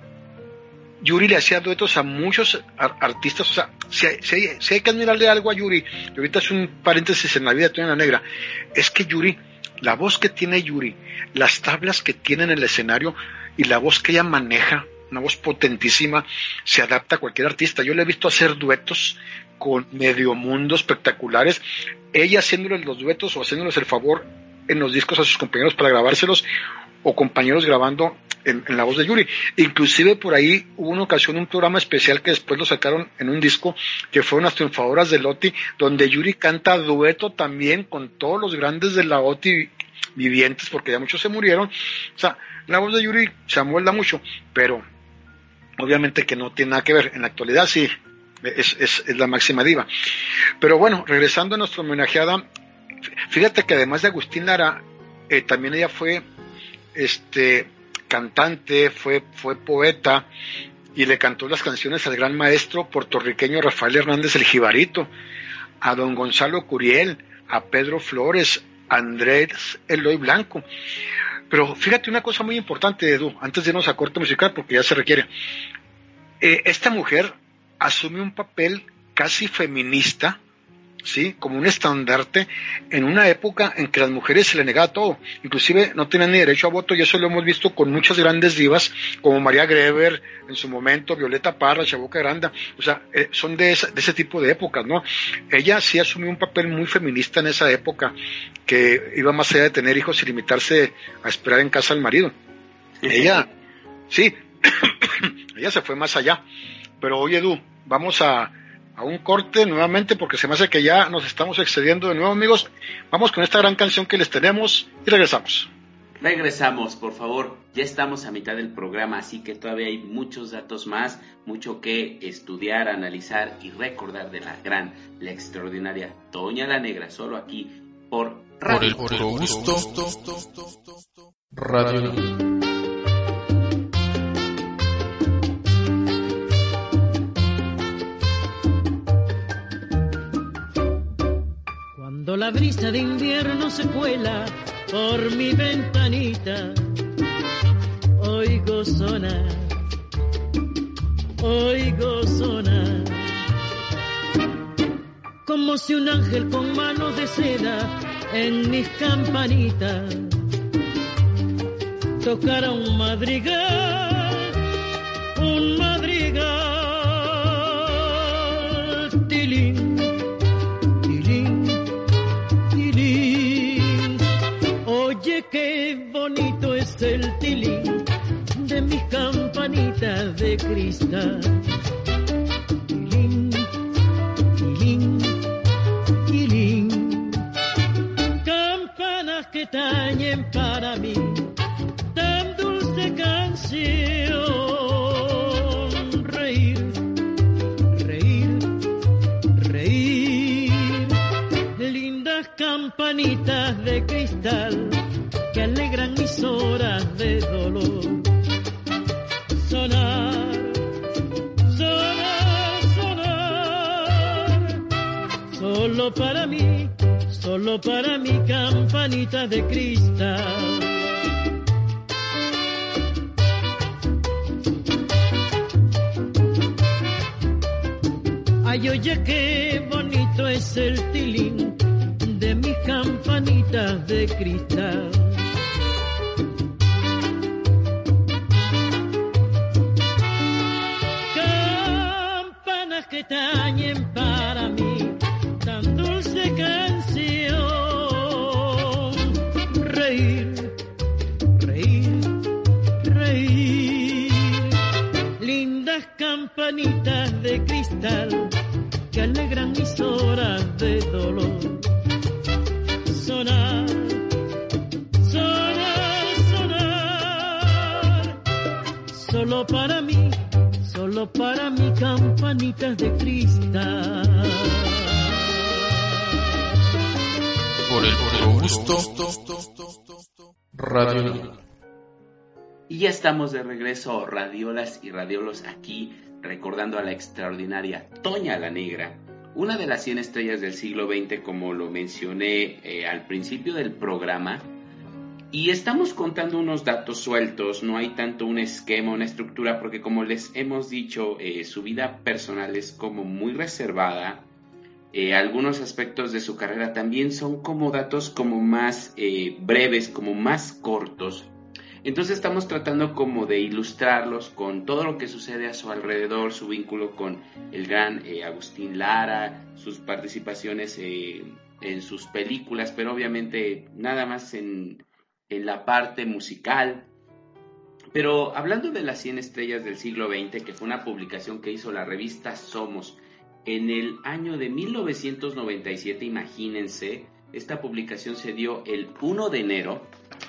Yuri le hacía duetos a muchos ar- artistas, o sea, si hay, si, hay, si hay que admirarle algo a Yuri, y ahorita es un paréntesis en la vida de Toña la Negra, es que Yuri, la voz que tiene Yuri, las tablas que tiene en el escenario, y la voz que ella maneja, una voz potentísima, se adapta a cualquier artista. Yo le he visto hacer duetos con medio mundo espectaculares, ella haciéndoles los duetos o haciéndoles el favor en los discos a sus compañeros para grabárselos, o compañeros grabando en, en la voz de Yuri. Inclusive por ahí hubo una ocasión, un programa especial que después lo sacaron en un disco, que fueron las triunfadoras del O T I, donde Yuri canta dueto también con todos los grandes de la O T I vivientes, porque ya muchos se murieron. O sea, la voz de Yuri se amolda mucho, pero obviamente que no tiene nada que ver. En la actualidad sí, es, es, es la máxima diva. Pero bueno, regresando a nuestra homenajeada, fíjate que además de Agustín Lara, eh, también ella fue este cantante, fue, fue poeta, y le cantó las canciones al gran maestro puertorriqueño Rafael Hernández el Jibarito, a don Gonzalo Curiel, a Pedro Flores, a Andrés Eloy Blanco. Pero fíjate una cosa muy importante, Edu, antes de irnos a corte musical, porque ya se requiere. Eh, esta mujer asume un papel casi feminista, ¿sí? Como un estandarte en una época en que a las mujeres se le negaba todo, inclusive no tenían ni derecho a voto, y eso lo hemos visto con muchas grandes divas como María Greber en su momento, Violeta Parra, Chabuca Granda, o sea, eh, son de, esa, de ese tipo de épocas, ¿no? Ella sí asumió un papel muy feminista en esa época, que iba más allá de tener hijos y limitarse a esperar en casa al marido. Ella, sí, ella se fue más allá. Pero oye, Edu, vamos a a un corte nuevamente, porque se me hace que ya nos estamos excediendo de nuevo, amigos. Vamos con esta gran canción que les tenemos y regresamos. Regresamos, por favor. Ya estamos a mitad del programa, así que todavía hay muchos datos más, mucho que estudiar, analizar y recordar de la gran, la extraordinaria Toña la Negra, solo aquí por Radio. Por el puro gusto, Radio. Cuando la brisa de invierno se cuela por mi ventanita, oigo sonar, oigo sonar, como si un ángel con manos de seda en mis campanitas tocara un madrigal, un madrigal, tilín. Que tilín de mis campanitas de cristal. Tilín, tilín, tilín, campanas que tañen para mí tan dulce canción. Reír, reír, reír, lindas campanitas de cristal que alegran mis horas de dolor. Sonar, sonar, sonar, solo para mí, solo para mi campanita de cristal. Ay, oye, qué bonito es el tilín de mis campanitas de cristal. Campanas que tañen para mí tan dulce canción. Reír, reír, reír, lindas campanitas de cristal que alegran mis horas de dolor. Sonar, sonar, sonar, solo para mí, solo para mi campanitas de cristal. Por el puro gusto, Radio. Y ya estamos de regreso, radiolas y radiolos, aquí recordando a la extraordinaria Toña la Negra, una de las cien estrellas del siglo veinte, como lo mencioné eh, al principio del programa. Y estamos contando unos datos sueltos, no hay tanto un esquema, una estructura, porque como les hemos dicho, eh, su vida personal es como muy reservada. Eh, algunos aspectos de su carrera también son como datos como más eh, breves, como más cortos. Entonces estamos tratando como de ilustrarlos con todo lo que sucede a su alrededor, su vínculo con el gran eh, Agustín Lara, sus participaciones eh, en sus películas, pero obviamente nada más en, en la parte musical. Pero hablando de las cien estrellas del siglo veinte, que fue una publicación que hizo la revista Somos en el año de mil novecientos noventa y siete, imagínense, esta publicación se dio el primero de enero.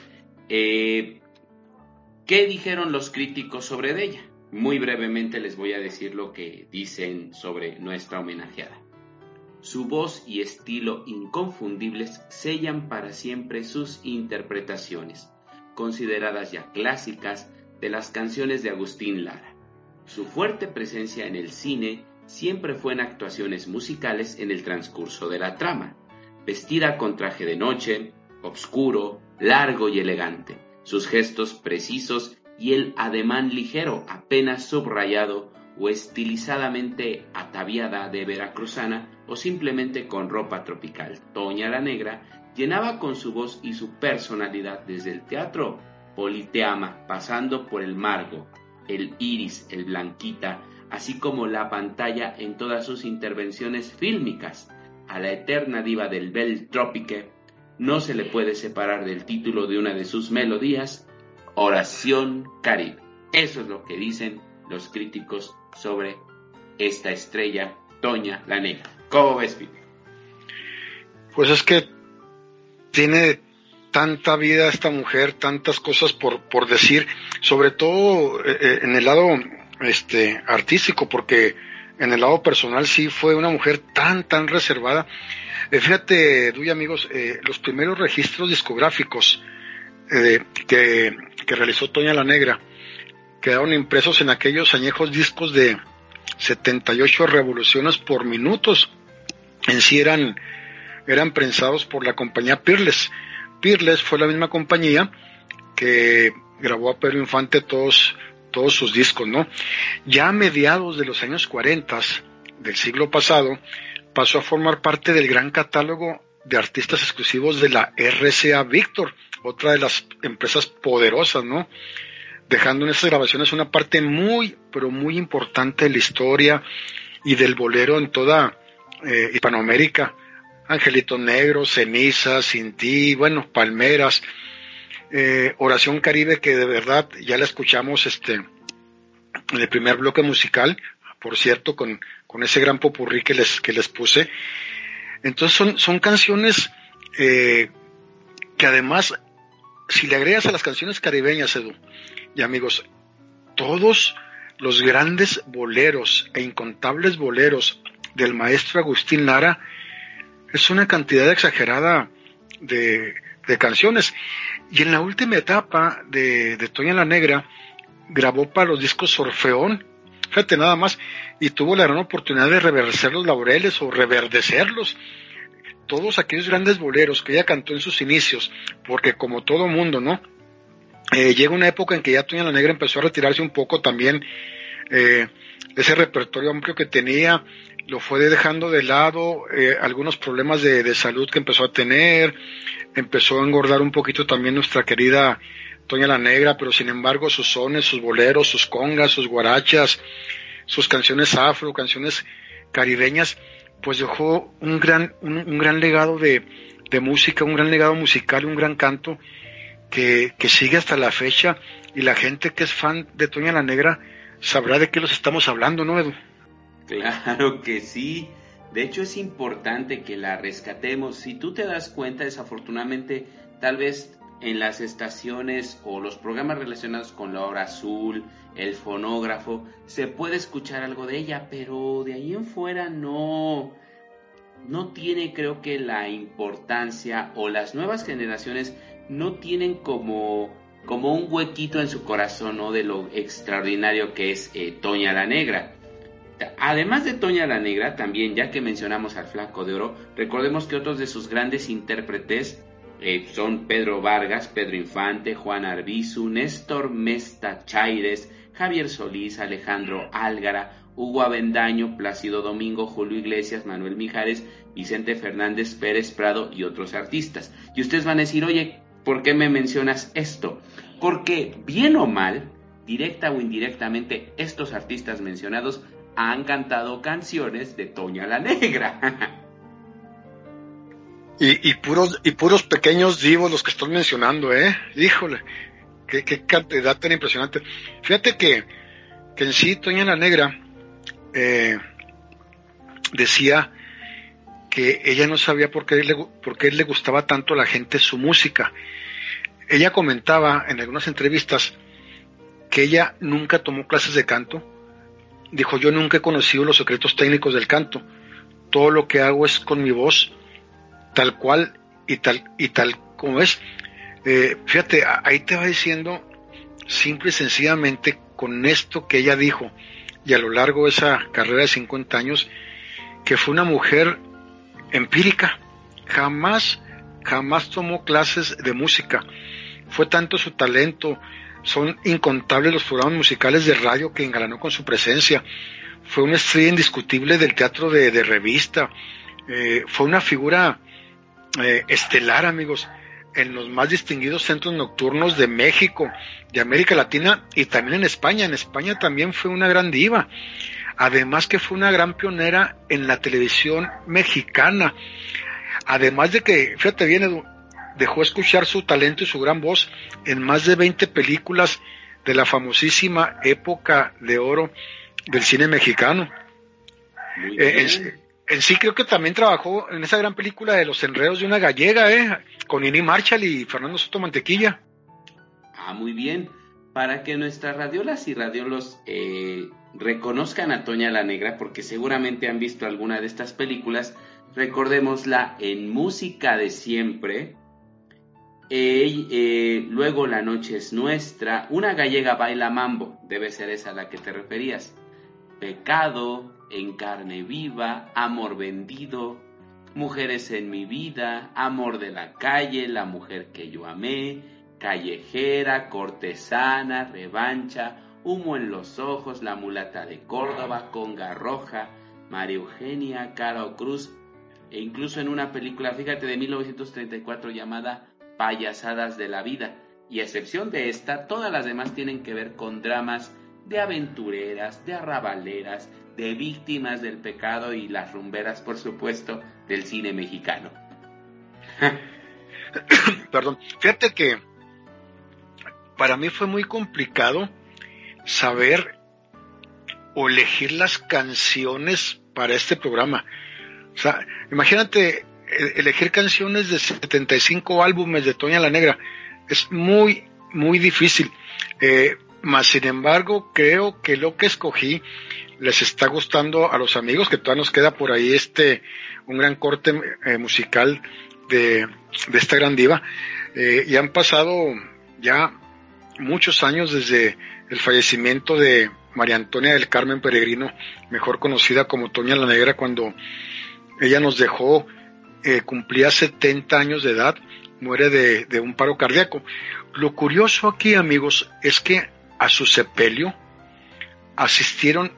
Eh, ¿Qué dijeron los críticos sobre ella? Muy brevemente les voy a decir lo que dicen sobre nuestra homenajeada. Su voz y estilo inconfundibles sellan para siempre sus interpretaciones, consideradas ya clásicas, de las canciones de Agustín Lara. Su fuerte presencia en el cine siempre fue en actuaciones musicales en el transcurso de la trama, vestida con traje de noche, obscuro, largo y elegante. Sus gestos precisos y el ademán ligero, apenas subrayado o estilizadamente ataviada de veracruzana o simplemente con ropa tropical. Toña la Negra llenaba con su voz y su personalidad desde el teatro Politeama, pasando por el Margo, el Iris, el Blanquita, así como la pantalla en todas sus intervenciones fílmicas. A la eterna diva del Bel Tropique no se le puede separar del título de una de sus melodías, Oración Caribe. Eso es lo que dicen los críticos sobre esta estrella, Toña la Negra. ¿Cómo ves, Pipe? Pues es que tiene tanta vida esta mujer, tantas cosas por, por decir, sobre todo eh, en el lado este, artístico, porque en el lado personal sí fue una mujer tan, tan reservada. Eh, fíjate, Duy, amigos, eh, los primeros registros discográficos eh, que, que realizó Toña la Negra quedaron impresos en aquellos añejos discos de setenta y ocho revoluciones por minutos. En sí eran, eran prensados por la compañía Peerless. Peerless fue la misma compañía que grabó a Pedro Infante todos, todos sus discos, ¿no? Ya a mediados de los años cuarenta del siglo pasado, pasó a formar parte del gran catálogo de artistas exclusivos de la R C A Víctor, otra de las empresas poderosas, ¿no? Dejando en esas grabaciones una parte muy, pero muy importante de la historia y del bolero en toda eh, Hispanoamérica. Angelito Negro, Cenizas, Sin Ti, bueno, Palmeras. eh, Oración Caribe, que de verdad ya la escuchamos este, en el primer bloque musical, por cierto, con, con ese gran popurrí que les, que les puse. Entonces son, son canciones eh, que además, si le agregas a las canciones caribeñas, Edu y amigos, todos los grandes boleros e incontables boleros del maestro Agustín Lara, es una cantidad exagerada de, de canciones. Y en la última etapa de, de Toña la Negra, grabó para los discos Orfeón, fíjate nada más, y tuvo la gran oportunidad de reverdecer los laureles o reverdecerlos. Todos aquellos grandes boleros que ella cantó en sus inicios, porque como todo mundo, ¿no? Eh, llega una época en que ya Toña la Negra empezó a retirarse un poco también, eh, ese repertorio amplio que tenía, lo fue dejando de lado, eh, algunos problemas de, de salud que empezó a tener, empezó a engordar un poquito también nuestra querida Toña la Negra, pero sin embargo sus sones, sus boleros, sus congas, sus guarachas, sus canciones afro, canciones caribeñas, pues dejó un gran, un, un gran legado de, de música, un gran legado musical, un gran canto que, que sigue hasta la fecha, y la gente que es fan de Toña la Negra sabrá de qué los estamos hablando, ¿no, Edu? Claro que sí. De hecho es importante que la rescatemos. Si tú te das cuenta, desafortunadamente, tal vez en las estaciones o los programas relacionados con la hora azul, el fonógrafo, se puede escuchar algo de ella, pero de ahí en fuera no, no tiene, creo que, la importancia, o las nuevas generaciones no tienen como, como un huequito en su corazón, ¿no?, de lo extraordinario que es eh, Toña la Negra. Además de Toña la Negra, también, ya que mencionamos al Flaco de Oro, recordemos que otros de sus grandes intérpretes eh, son Pedro Vargas, Pedro Infante, Juan Arbizu, Néstor Mesta Chaires, Javier Solís, Alejandro Álgara, Hugo Avendaño, Plácido Domingo, Julio Iglesias, Manuel Mijares, Vicente Fernández, Pérez Prado y otros artistas. Y ustedes van a decir, oye, ¿por qué me mencionas esto? Porque, bien o mal, directa o indirectamente, estos artistas mencionados han cantado canciones de Toña la Negra. y, y puros y puros pequeños divos los que estás mencionando, ¿eh? Híjole, qué, qué cantidad tan impresionante. Fíjate que, que en sí Toña la Negra eh, decía que ella no sabía por qué, le, por qué le gustaba tanto a la gente su música. Ella comentaba en algunas entrevistas que ella nunca tomó clases de canto. Dijo, yo nunca he conocido los secretos técnicos del canto. Todo lo que hago es con mi voz, tal cual y tal y tal como es. Eh, fíjate, ahí te va diciendo, simple y sencillamente, con esto que ella dijo, y a lo largo de esa carrera de cincuenta años, que fue una mujer empírica. Jamás, jamás tomó clases de música. Fue tanto su talento, son incontables los programas musicales de radio que engalanó con su presencia. Fue una estrella indiscutible del teatro de, de revista. Eh, fue una figura eh, estelar, amigos, en los más distinguidos centros nocturnos de México, de América Latina y también en España. En España también fue una gran diva. Además que fue una gran pionera en la televisión mexicana. Además de que, fíjate bien, Edu, dejó escuchar su talento y su gran voz en más de veinte películas de la famosísima época de oro del cine mexicano. Eh, en, en sí creo que también trabajó en esa gran película de Los enredos de una gallega, eh, con Ini Marshall y Fernando Soto Mantequilla. Ah, muy bien. Para que nuestras radiolas y radiolos eh, reconozcan a Toña la Negra, porque seguramente han visto alguna de estas películas, recordémosla en Música de Siempre, Eh, eh, luego La noche es nuestra, Una gallega baila mambo, debe ser esa a la que te referías, Pecado, En carne viva, Amor vendido, Mujeres en mi vida, Amor de la calle, La mujer que yo amé, Callejera, Cortesana, Revancha, Humo en los ojos, La mulata de Córdoba, Conga roja, María Eugenia, Cara o Cruz, e incluso en una película, fíjate, de mil novecientos treinta y cuatro llamada Payasadas de la vida, y a excepción de esta, todas las demás tienen que ver con dramas de aventureras, de arrabaleras, de víctimas del pecado y las rumberas, por supuesto, del cine mexicano. Perdón, fíjate que para mí fue muy complicado saber o elegir las canciones para este programa. O sea, imagínate elegir canciones de setenta y cinco álbumes de Toña la Negra. Es muy, muy difícil. Eh, más sin embargo, creo que lo que escogí les está gustando a los amigos, que todavía nos queda por ahí este un gran corte eh, musical de, de esta gran diva. Eh, y han pasado ya muchos años desde el fallecimiento de María Antonia del Carmen Peregrino, mejor conocida como Toña la Negra, cuando ella nos dejó, eh, cumplía setenta años de edad, muere de, de un paro cardíaco. Lo curioso aquí, amigos, es que a su sepelio asistieron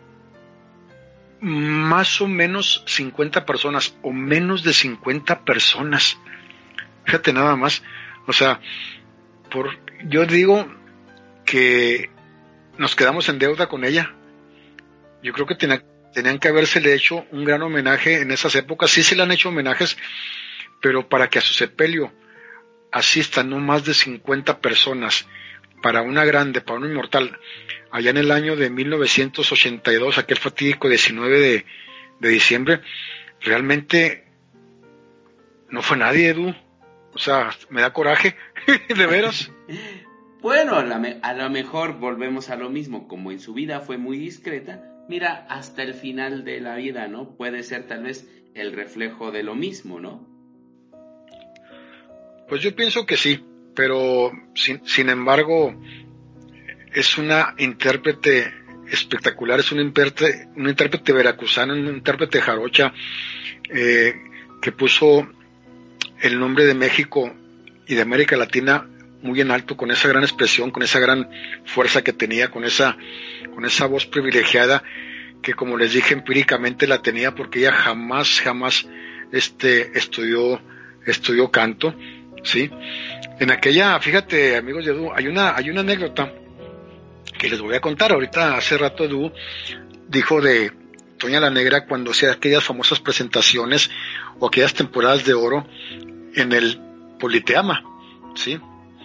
más o menos cincuenta personas, o menos de cincuenta personas. Fíjate nada más, o sea, por, yo digo que nos quedamos en deuda con ella. Yo creo que tenía, tenían que habérsele hecho un gran homenaje en esas épocas. Sí se le han hecho homenajes, pero para que a su sepelio asistan no más de cincuenta personas, para una grande, para una inmortal, allá en el año de mil novecientos ochenta y dos, aquel fatídico diecinueve de, de diciembre, realmente no fue nadie, Edu. O sea, me da coraje, de veras. Bueno, a, la me- a lo mejor volvemos a lo mismo, como en su vida fue muy discreta, mira, hasta el final de la vida, ¿no? Puede ser tal vez el reflejo de lo mismo, ¿no? Pues yo pienso que sí, pero sin, sin embargo es una intérprete espectacular, es una intérprete, una intérprete veracruzana, una intérprete jarocha, eh, que puso el nombre de México y de América Latina muy en alto, con esa gran expresión, con esa gran fuerza que tenía, con esa, con esa voz privilegiada que, como les dije, empíricamente la tenía, porque ella jamás, jamás este, estudió, estudió canto, ¿sí? En aquella, fíjate, amigos de Edu, hay una, hay una anécdota que les voy a contar. Ahorita, hace rato, Edu dijo de Toña la Negra cuando hacía aquellas famosas presentaciones o aquellas temporadas de oro en el Politeama, ¿sí?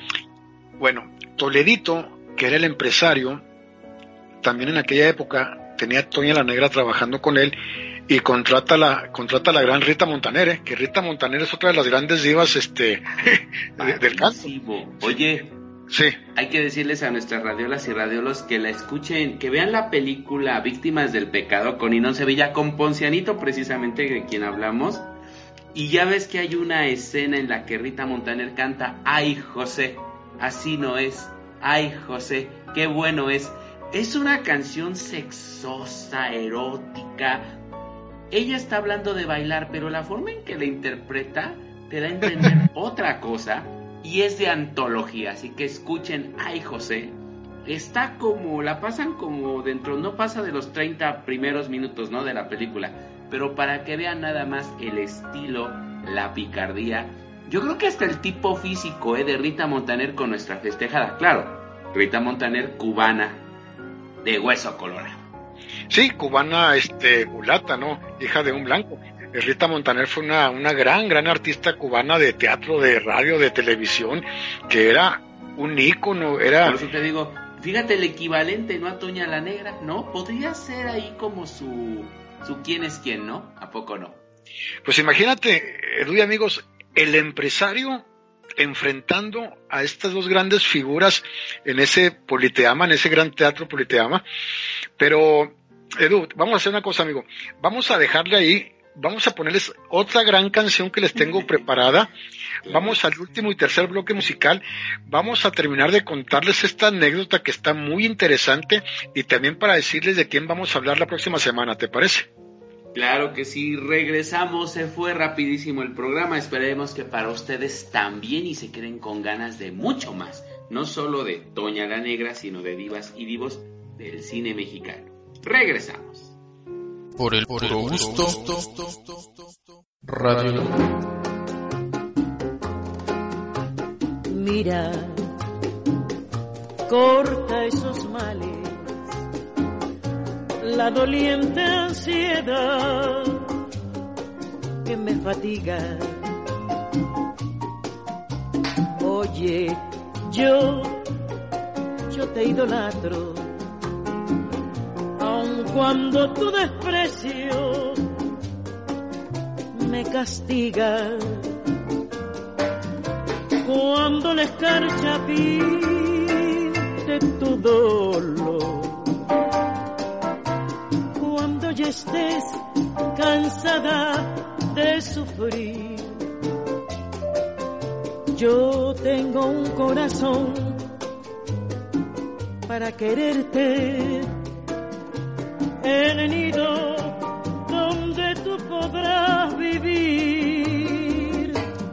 Bueno, Toledito, que era el empresario, también en aquella época tenía a Toña la Negra trabajando con él, y contrata la, contrata a la gran Rita Montaner, ¿eh? Que Rita Montaner es otra de las grandes divas este de, del canto. Oye, sí. Hay que decirles a nuestras radiolas y radiolos que la escuchen, que vean la película Víctimas del Pecado con Ninón Sevilla, con Poncianito, precisamente de quien hablamos, y ya ves que hay una escena en la que Rita Montaner canta "Ay José, así no es, ay José, qué bueno es". Es una canción sexosa, erótica. Ella está hablando de bailar, pero la forma en que la interpreta te da a entender otra cosa, y es de antología. Así que escuchen "Ay José". Está como, la pasan como dentro, no pasa de los treinta primeros minutos, ¿no?, de la película, pero para que vean nada más el estilo, la picardía. Yo creo que hasta el tipo físico, ¿eh?, de Rita Montaner con nuestra festejada. Claro, Rita Montaner cubana, de hueso colorado. Sí, cubana, este, mulata, ¿no? Hija de un blanco. Rita Montaner fue una, una gran, gran artista cubana de teatro, de radio, de televisión, que era un ícono, era... Por eso te digo, fíjate el equivalente, ¿no?, a Toña la Negra, ¿no? Podría ser ahí como su, su quién es quién, ¿no? ¿A poco no? Pues imagínate, Edu y amigos, el empresario enfrentando a estas dos grandes figuras en ese Politeama, en ese gran teatro Politeama. Pero, Edu, vamos a hacer una cosa, amigo, vamos a dejarle ahí, vamos a ponerles otra gran canción que les tengo preparada. Vamos al último y tercer bloque musical, vamos a terminar de contarles esta anécdota que está muy interesante, y también para decirles de quién vamos a hablar la próxima semana, ¿te parece? Claro que sí, regresamos, se fue rapidísimo el programa, esperemos que para ustedes también, y se queden con ganas de mucho más, no solo de Toña la Negra, sino de divas y divos del cine mexicano. Regresamos. Por el puro gusto, Radio. Mira, corta esos males, la doliente ansiedad que me fatiga. Oye, yo yo te idolatro, aun cuando tu desprecio me castiga, cuando la escarcha pinte tu dolor, cuando ya estés cansada de sufrir. Yo tengo un corazón para quererte, en el nido donde tú podrás vivir.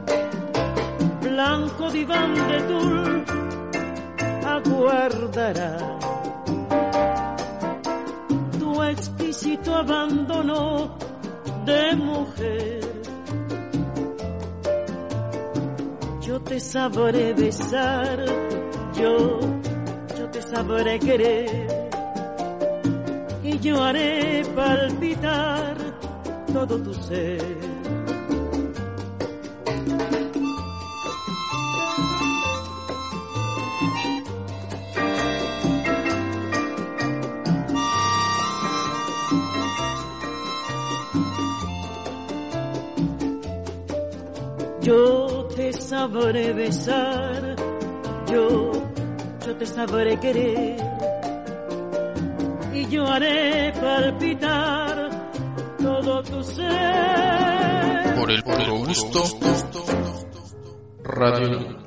Blanco diván de tul aguardará tu exquisito abandono de mujer. Yo te sabré besar, yo, yo te sabré querer, y yo haré palpitar todo tu ser. Yo te sabré besar, yo, yo te sabré querer, y yo haré palpitar todo tu ser. Por el puro gusto, Radio.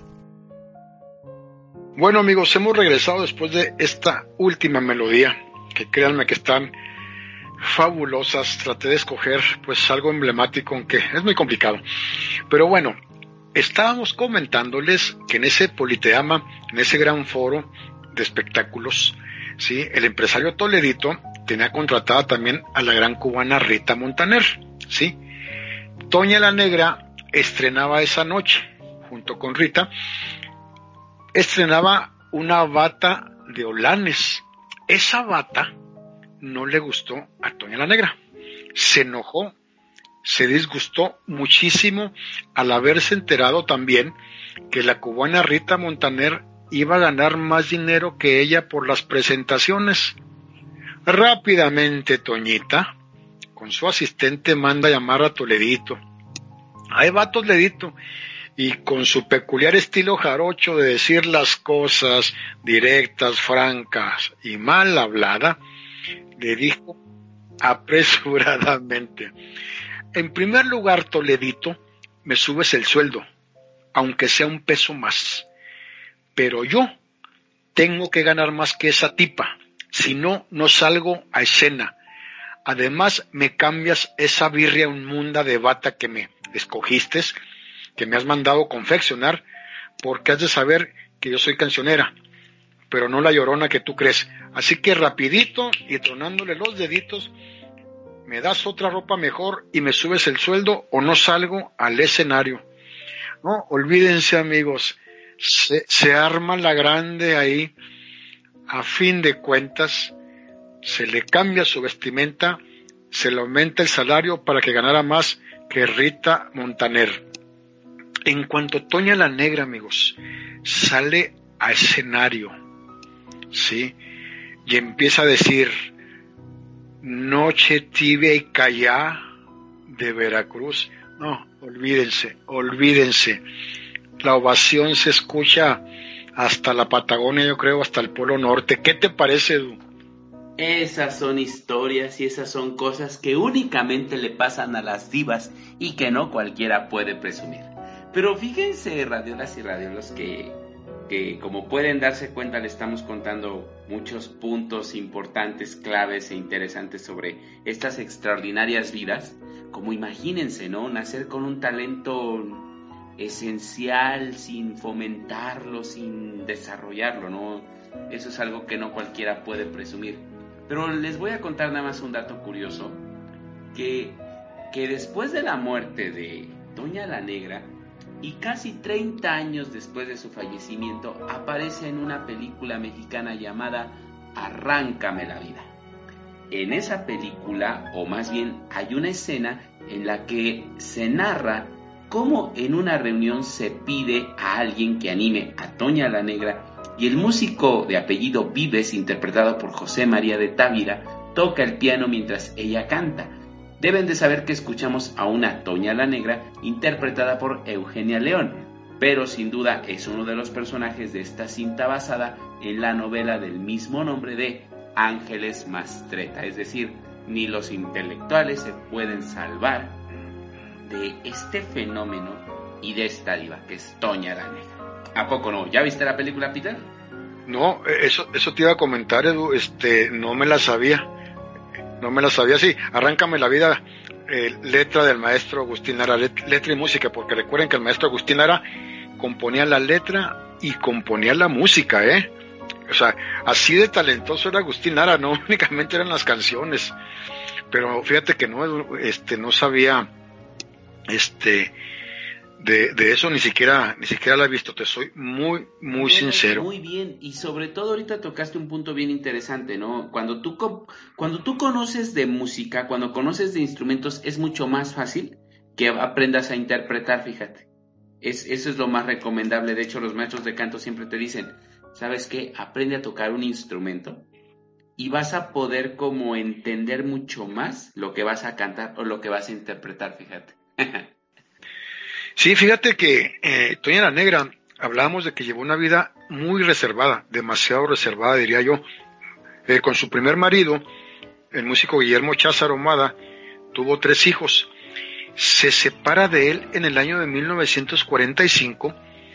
Bueno, amigos, hemos regresado después de esta última melodía, que créanme que están fabulosas. Traté de escoger pues algo emblemático, aunque es muy complicado. Pero bueno, estábamos comentándoles que en ese Politeama, en ese gran foro de espectáculos, sí, el empresario Toledito tenía contratada también a la gran cubana Rita Montaner, sí. Toña la Negra estrenaba esa noche, junto con Rita, estrenaba una bata de holanes. Esa bata no le gustó a Toña la Negra, se enojó, se disgustó muchísimo al haberse enterado también que la cubana Rita Montaner iba a ganar más dinero que ella por las presentaciones. Rápidamente Toñita, con su asistente, manda a llamar a Toledito. Ahí va Toledito, y con su peculiar estilo jarocho de decir las cosas directas, francas y mal hablada, le dijo apresuradamente: en primer lugar, Toledito, me subes el sueldo, aunque sea un peso más, pero yo tengo que ganar más que esa tipa, si no, no salgo a escena. Además, me cambias esa birria inmunda de bata que me escogiste, que me has mandado confeccionar, porque has de saber que yo soy cancionera, pero no la llorona que tú crees. Así que rapidito y tronándole los deditos, me das otra ropa mejor y me subes el sueldo o no salgo al escenario. No, olvídense, amigos, se, se arma la grande ahí. A fin de cuentas, se le cambia su vestimenta, se le aumenta el salario para que ganara más que Rita Montaner. En cuanto Toña la Negra, amigos, sale a escenario, ¿sí? Y empieza a decir: noche tibia y callá de Veracruz. No, olvídense, olvídense. La ovación se escucha hasta la Patagonia, yo creo, hasta el Polo Norte. ¿Qué te parece, Edu? Esas son historias y esas son cosas que únicamente le pasan a las divas y que no cualquiera puede presumir. Pero fíjense, radiolas y radiolos, que, que como pueden darse cuenta, le estamos contando muchos puntos importantes, claves e interesantes sobre estas extraordinarias vidas. Como imagínense, ¿no? Nacer con un talento esencial sin fomentarlo, sin desarrollarlo, ¿no? Eso es algo que no cualquiera puede presumir. Pero les voy a contar nada más un dato curioso, que, que después de la muerte de Toña la Negra, y casi treinta años después de su fallecimiento, aparece en una película mexicana llamada Arráncame la vida. En esa película, o más bien hay una escena en la que se narra cómo en una reunión se pide a alguien que anime a Toña la Negra y el músico de apellido Vives, interpretado por José María de Távira, toca el piano mientras ella canta. Deben de saber que escuchamos a una Toña la Negra interpretada por Eugenia León, pero sin duda es uno de los personajes de esta cinta basada en la novela del mismo nombre de Ángeles Mastretta, es decir, ni los intelectuales se pueden salvar de este fenómeno y de esta diva que es Toña la Negra. ¿A poco no? ¿Ya viste la película, Peter? No, eso, eso te iba a comentar, Edu, este, no me la sabía, no me la sabía, sí, Arráncame la vida, eh, letra del maestro Agustín Lara, let, letra y música, porque recuerden que el maestro Agustín Lara componía la letra y componía la música, ¿eh? O sea, así de talentoso era Agustín Lara, no únicamente eran las canciones, pero fíjate que no, este, no sabía, este, de, de eso ni siquiera, ni siquiera la he visto, te soy muy, muy no, sincero. Muy bien, y sobre todo ahorita tocaste un punto bien interesante, ¿no? Cuando tú, cuando tú conoces de música, cuando conoces de instrumentos, es mucho más fácil que aprendas a interpretar, fíjate. Es, eso es lo más recomendable. De hecho, los maestros de canto siempre te dicen, ¿sabes qué? Aprende a tocar un instrumento y vas a poder como entender mucho más lo que vas a cantar o lo que vas a interpretar, fíjate. Sí, fíjate que eh, Toña la Negra, hablábamos de que llevó una vida muy reservada, demasiado reservada, diría yo. Eh, con su primer marido, el músico Guillermo Cházaro Ahumada, tuvo tres hijos. Se separa de él en el año de mil novecientos cuarenta y cinco,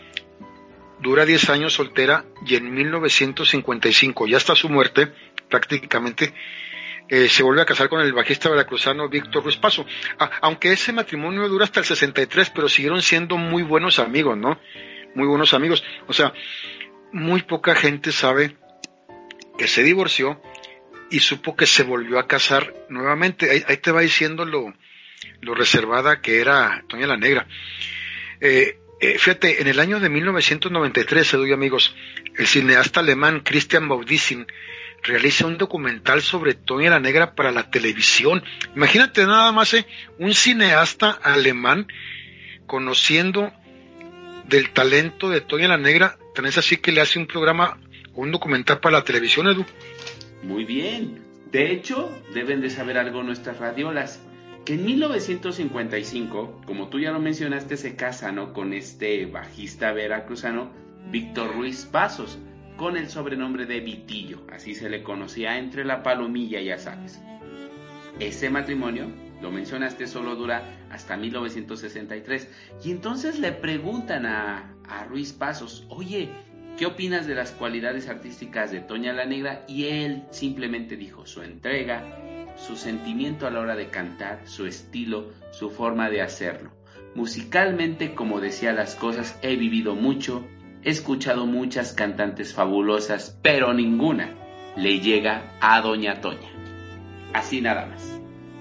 dura diez años soltera y en mil novecientos cincuenta y cinco, ya hasta su muerte prácticamente, eh, se vuelve a casar con el bajista veracruzano Víctor Ruiz Paso, ah, aunque ese matrimonio dura hasta el sesenta y tres, pero siguieron siendo muy buenos amigos, ¿no? Muy buenos amigos, o sea, muy poca gente sabe que se divorció y supo que se volvió a casar nuevamente. Ahí, ahí te va diciendo lo lo reservada que era Toña la Negra. Eh, eh, fíjate, en el año de mil novecientos noventa y tres, Edu y amigos, el cineasta alemán Christian Baudissin realiza un documental sobre Toña la Negra para la televisión. Imagínate nada más, eh, un cineasta alemán conociendo del talento de Toña la Negra, tan es así que le hace un programa o un documental para la televisión, Edu. Muy bien. De hecho, deben de saber algo nuestras radiolas, que en mil novecientos cincuenta y cinco, como tú ya lo mencionaste, se casa, ¿no?, con este bajista veracruzano Víctor Ruiz Pasos, con el sobrenombre de Vitillo, así se le conocía entre la palomilla, ya sabes. Ese matrimonio, lo mencionaste, solo dura hasta mil novecientos sesenta y tres, y entonces le preguntan a, a Ruiz Pasos, oye, ¿qué opinas de las cualidades artísticas de Toña la Negra? Y él simplemente dijo, su entrega, su sentimiento a la hora de cantar, su estilo, su forma de hacerlo. Musicalmente, como decía las cosas, he vivido mucho, he escuchado muchas cantantes fabulosas, pero ninguna le llega a Doña Toña. Así nada más.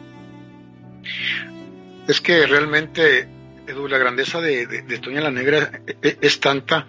Es que realmente, Edu, la grandeza de, de, de Toña la Negra es, es tanta,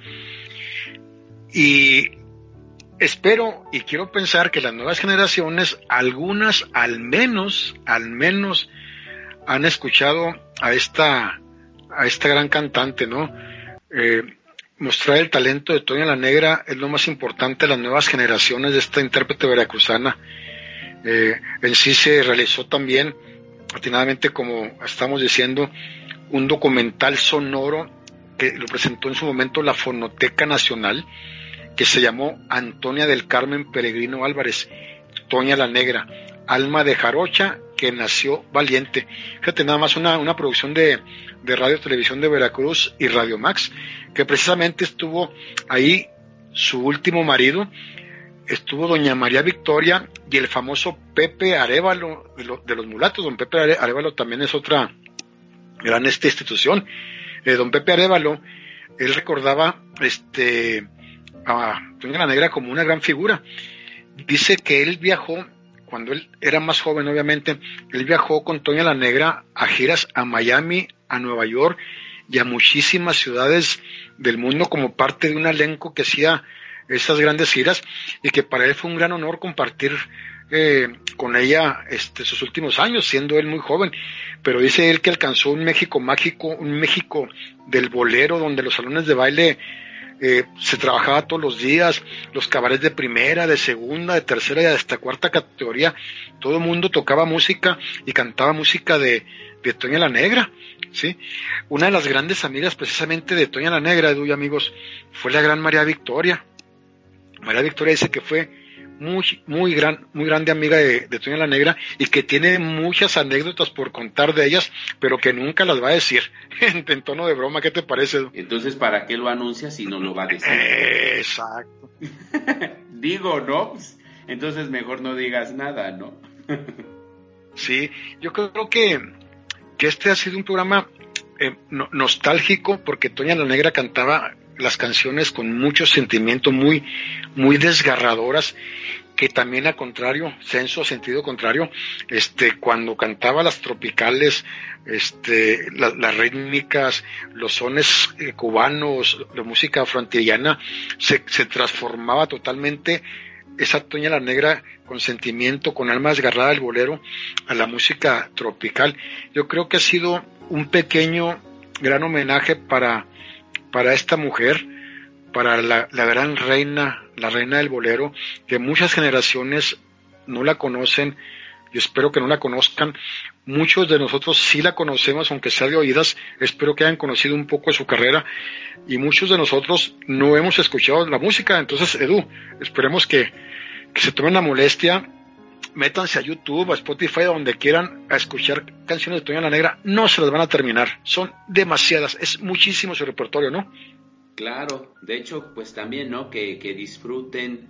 y espero y quiero pensar que las nuevas generaciones, algunas al menos, al menos han escuchado a esta, a esta gran cantante, ¿no? Eh, mostrar el talento de Toña la Negra es lo más importante de las nuevas generaciones de esta intérprete veracruzana. Eh, en sí se realizó también, atinadamente como estamos diciendo, un documental sonoro que lo presentó en su momento la Fonoteca Nacional, que se llamó Antonia del Carmen Peregrino Álvarez, Toña la Negra, alma de jarocha que nació valiente. Fíjate nada más, una, una producción de, de Radio Televisión de Veracruz y Radio Max, que precisamente estuvo ahí su último marido, estuvo doña María Victoria y el famoso Pepe Arévalo de, lo, de los mulatos. Don Pepe Arévalo también es otra gran esta institución. Eh, don Pepe Arévalo, él recordaba este a Toña la Negra como una gran figura. Dice que él viajó, cuando él era más joven obviamente, él viajó con Toña la Negra a giras a Miami, a Nueva York y a muchísimas ciudades del mundo como parte de un elenco que hacía esas grandes giras, y que para él fue un gran honor compartir eh, con ella este, sus últimos años, siendo él muy joven. Pero dice él que alcanzó un México mágico, un México del bolero, donde los salones de baile eh, se trabajaba todos los días, los cabarets de primera, de segunda, de tercera y hasta cuarta categoría, todo el mundo tocaba música y cantaba música de, de Toña la Negra, ¿sí? Una de las grandes amigas precisamente de Toña la Negra, Edu y amigos, fue la gran María Victoria. María Victoria dice que fue muy, muy gran, muy grande amiga de, de Toña la Negra y que tiene muchas anécdotas por contar de ellas, pero que nunca las va a decir en, en tono de broma. ¿Qué te parece, Edu? Entonces, ¿para qué lo anuncia si no lo va a decir? Eh, exacto. Digo, ¿no? Pues, entonces mejor no digas nada, ¿no? Sí, yo creo que, que este ha sido un programa eh, no, nostálgico, porque Toña la Negra cantaba las canciones con mucho sentimiento, muy, muy desgarradoras, que también al contrario, senso, sentido contrario, este, cuando cantaba las tropicales, este, la, las rítmicas, los sones eh, cubanos, la música afroantillana, se, se transformaba totalmente esa Toña la Negra con sentimiento, con alma desgarrada del bolero, a la música tropical. Yo creo que ha sido un pequeño, gran homenaje para para esta mujer, para la, la gran reina, la reina del bolero, que muchas generaciones no la conocen, y espero que no la conozcan. Muchos de nosotros sí la conocemos, aunque sea de oídas, espero que hayan conocido un poco de su carrera, y muchos de nosotros no hemos escuchado la música. Entonces, Edu, esperemos que, que se tomen la molestia, métanse a YouTube, a Spotify, donde quieran, a escuchar canciones de Toña la Negra. No se las van a terminar, son demasiadas, es muchísimo su repertorio, ¿no? Claro, de hecho, pues también, ¿no? Que, que disfruten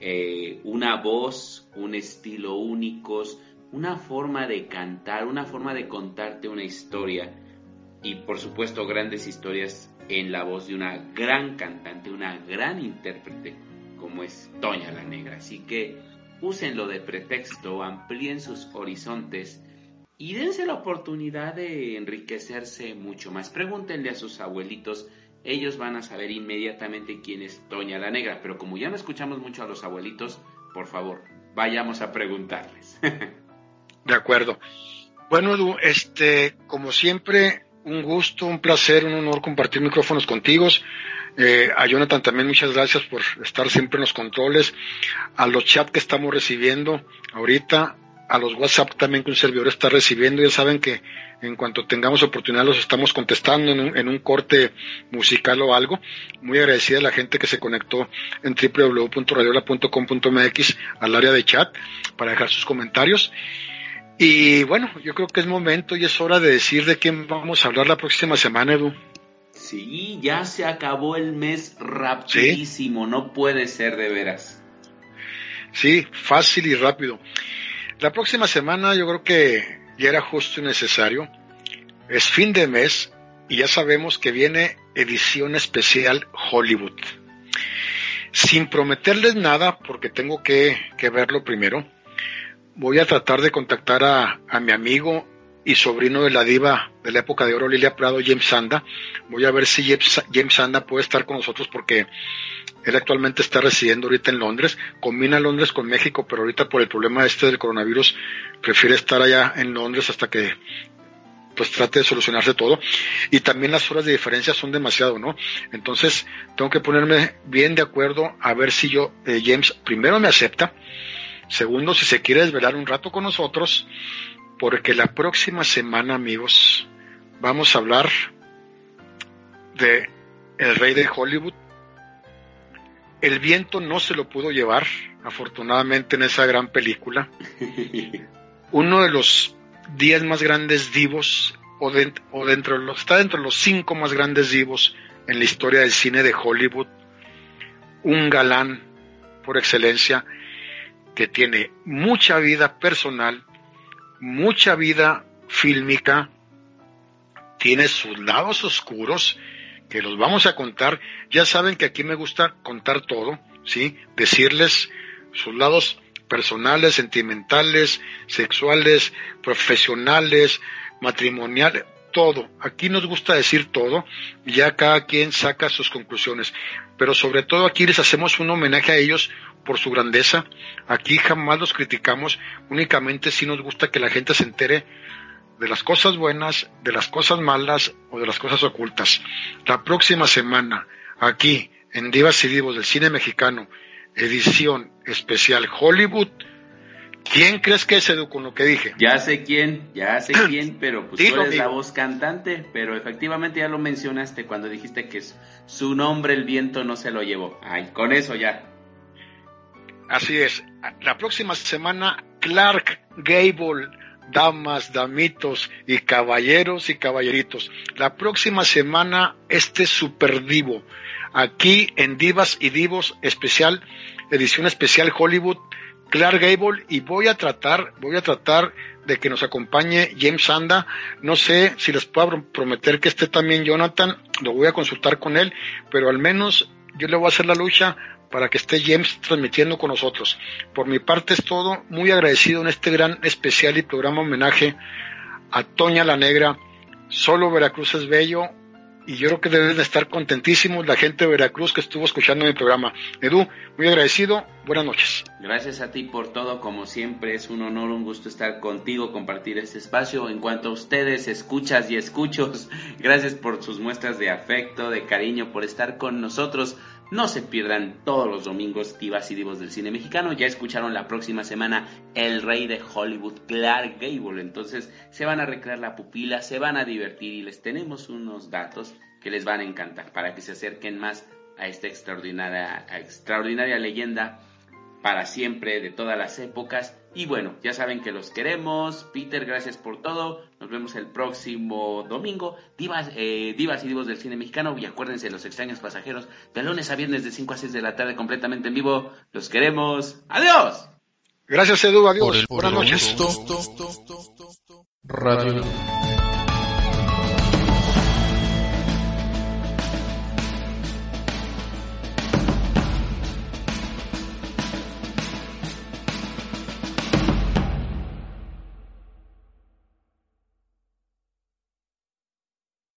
eh, una voz, un estilo únicos, una forma de cantar, una forma de contarte una historia, y por supuesto grandes historias en la voz de una gran cantante, una gran intérprete, como es Toña la Negra. Así que úsenlo de pretexto, amplíen sus horizontes y dense la oportunidad de enriquecerse mucho más. Pregúntenle a sus abuelitos, ellos van a saber inmediatamente quién es Toña la Negra, pero como ya no escuchamos mucho a los abuelitos, por favor, vayamos a preguntarles. De acuerdo. Bueno, Edu, este, como siempre, un gusto, un placer, un honor compartir micrófonos contigo. Eh, a Jonathan también muchas gracias por estar siempre en los controles, a los chats que estamos recibiendo ahorita, a los WhatsApp también que un servidor está recibiendo. Ya saben que en cuanto tengamos oportunidad los estamos contestando en un, en un corte musical o algo. Muy agradecida a la gente que se conectó en doble u doble u doble u punto radiola punto com punto m x al área de chat para dejar sus comentarios. Y bueno, yo creo que es momento y es hora de decir de quién vamos a hablar la próxima semana, Edu. Sí, ya se acabó el mes rapidísimo, ¿sí? No puede ser, de veras. Sí, fácil y rápido. La próxima semana yo creo que ya era justo y necesario. Es fin de mes y ya sabemos que viene edición especial Hollywood. Sin prometerles nada, porque tengo que, que verlo primero, voy a tratar de contactar a, a mi amigo y sobrino de la diva de la época de oro, Lilia Prado, James Sanda. Voy a ver si James, James Sanda puede estar con nosotros, porque él actualmente está residiendo ahorita en Londres. Combina Londres con México, pero ahorita por el problema este del coronavirus prefiere estar allá en Londres hasta que pues trate de solucionarse todo. Y también las horas de diferencia son demasiado, ¿no? Entonces tengo que ponerme bien de acuerdo a ver si yo, eh, James, primero me acepta, segundo, si se quiere desvelar un rato con nosotros, porque la próxima semana, amigos, vamos a hablar de El Rey de Hollywood. El viento no se lo pudo llevar, afortunadamente, en esa gran película. Uno de los diez más grandes divos, o, de, o dentro de los, está dentro de los cinco más grandes divos en la historia del cine de Hollywood. Un galán por excelencia, que tiene mucha vida personal, mucha vida fílmica, tiene sus lados oscuros, que los vamos a contar. Ya saben que aquí me gusta contar todo, ¿sí? Decirles sus lados personales, sentimentales, sexuales, profesionales, matrimoniales, todo. Aquí nos gusta decir todo, y ya cada quien saca sus conclusiones. Pero sobre todo aquí les hacemos un homenaje a ellos por su grandeza. Aquí jamás los criticamos, únicamente sí nos gusta que la gente se entere de las cosas buenas, de las cosas malas o de las cosas ocultas. La próxima semana, aquí en Divas y Divos del Cine Mexicano, edición especial Hollywood. ¿Quién crees que es, Edu, con lo que dije? Ya sé quién, ya sé quién, pero pues Dilo, tú eres digo. la voz cantante, pero efectivamente ya lo mencionaste cuando dijiste que su nombre el viento no se lo llevó. Ay, con eso ya. Así es. La próxima semana, Clark Gable, damas, damitos y caballeros y caballeritos. La próxima semana, este super divo, aquí en Divas y Divos especial, edición especial Hollywood, Clark Gable, y voy a tratar, voy a tratar de que nos acompañe James Sanda. No sé si les puedo prometer que esté también Jonathan, lo voy a consultar con él, pero al menos yo le voy a hacer la lucha para que esté James transmitiendo con nosotros. Por mi parte es todo, muy agradecido en este gran especial y programa homenaje a Toña la Negra. Solo Veracruz es bello, y yo creo que deben de estar contentísimos la gente de Veracruz que estuvo escuchando mi programa. Edu, muy agradecido, buenas noches. Gracias a ti por todo, como siempre es un honor, un gusto estar contigo, compartir este espacio. En cuanto a ustedes, escuchas y escuchos, gracias por sus muestras de afecto, de cariño, por estar con nosotros. No se pierdan todos los domingos Divas y Divos del Cine Mexicano. Ya escucharon la próxima semana El Rey de Hollywood, Clark Gable. Entonces se van a recrear la pupila, se van a divertir y les tenemos unos datos que les van a encantar para que se acerquen más a esta extraordinaria, a extraordinaria leyenda para siempre de todas las épocas. Y bueno, ya saben que los queremos. Peter, gracias por todo. Nos vemos el próximo domingo. Divas, eh, Divas y Divos del Cine Mexicano. Y acuérdense, Los Extraños Pasajeros, de lunes a viernes de cinco a seis de la tarde, completamente en vivo. Los queremos. ¡Adiós! Gracias, Edu, adiós. Por el Buenas noches. gusto. Radio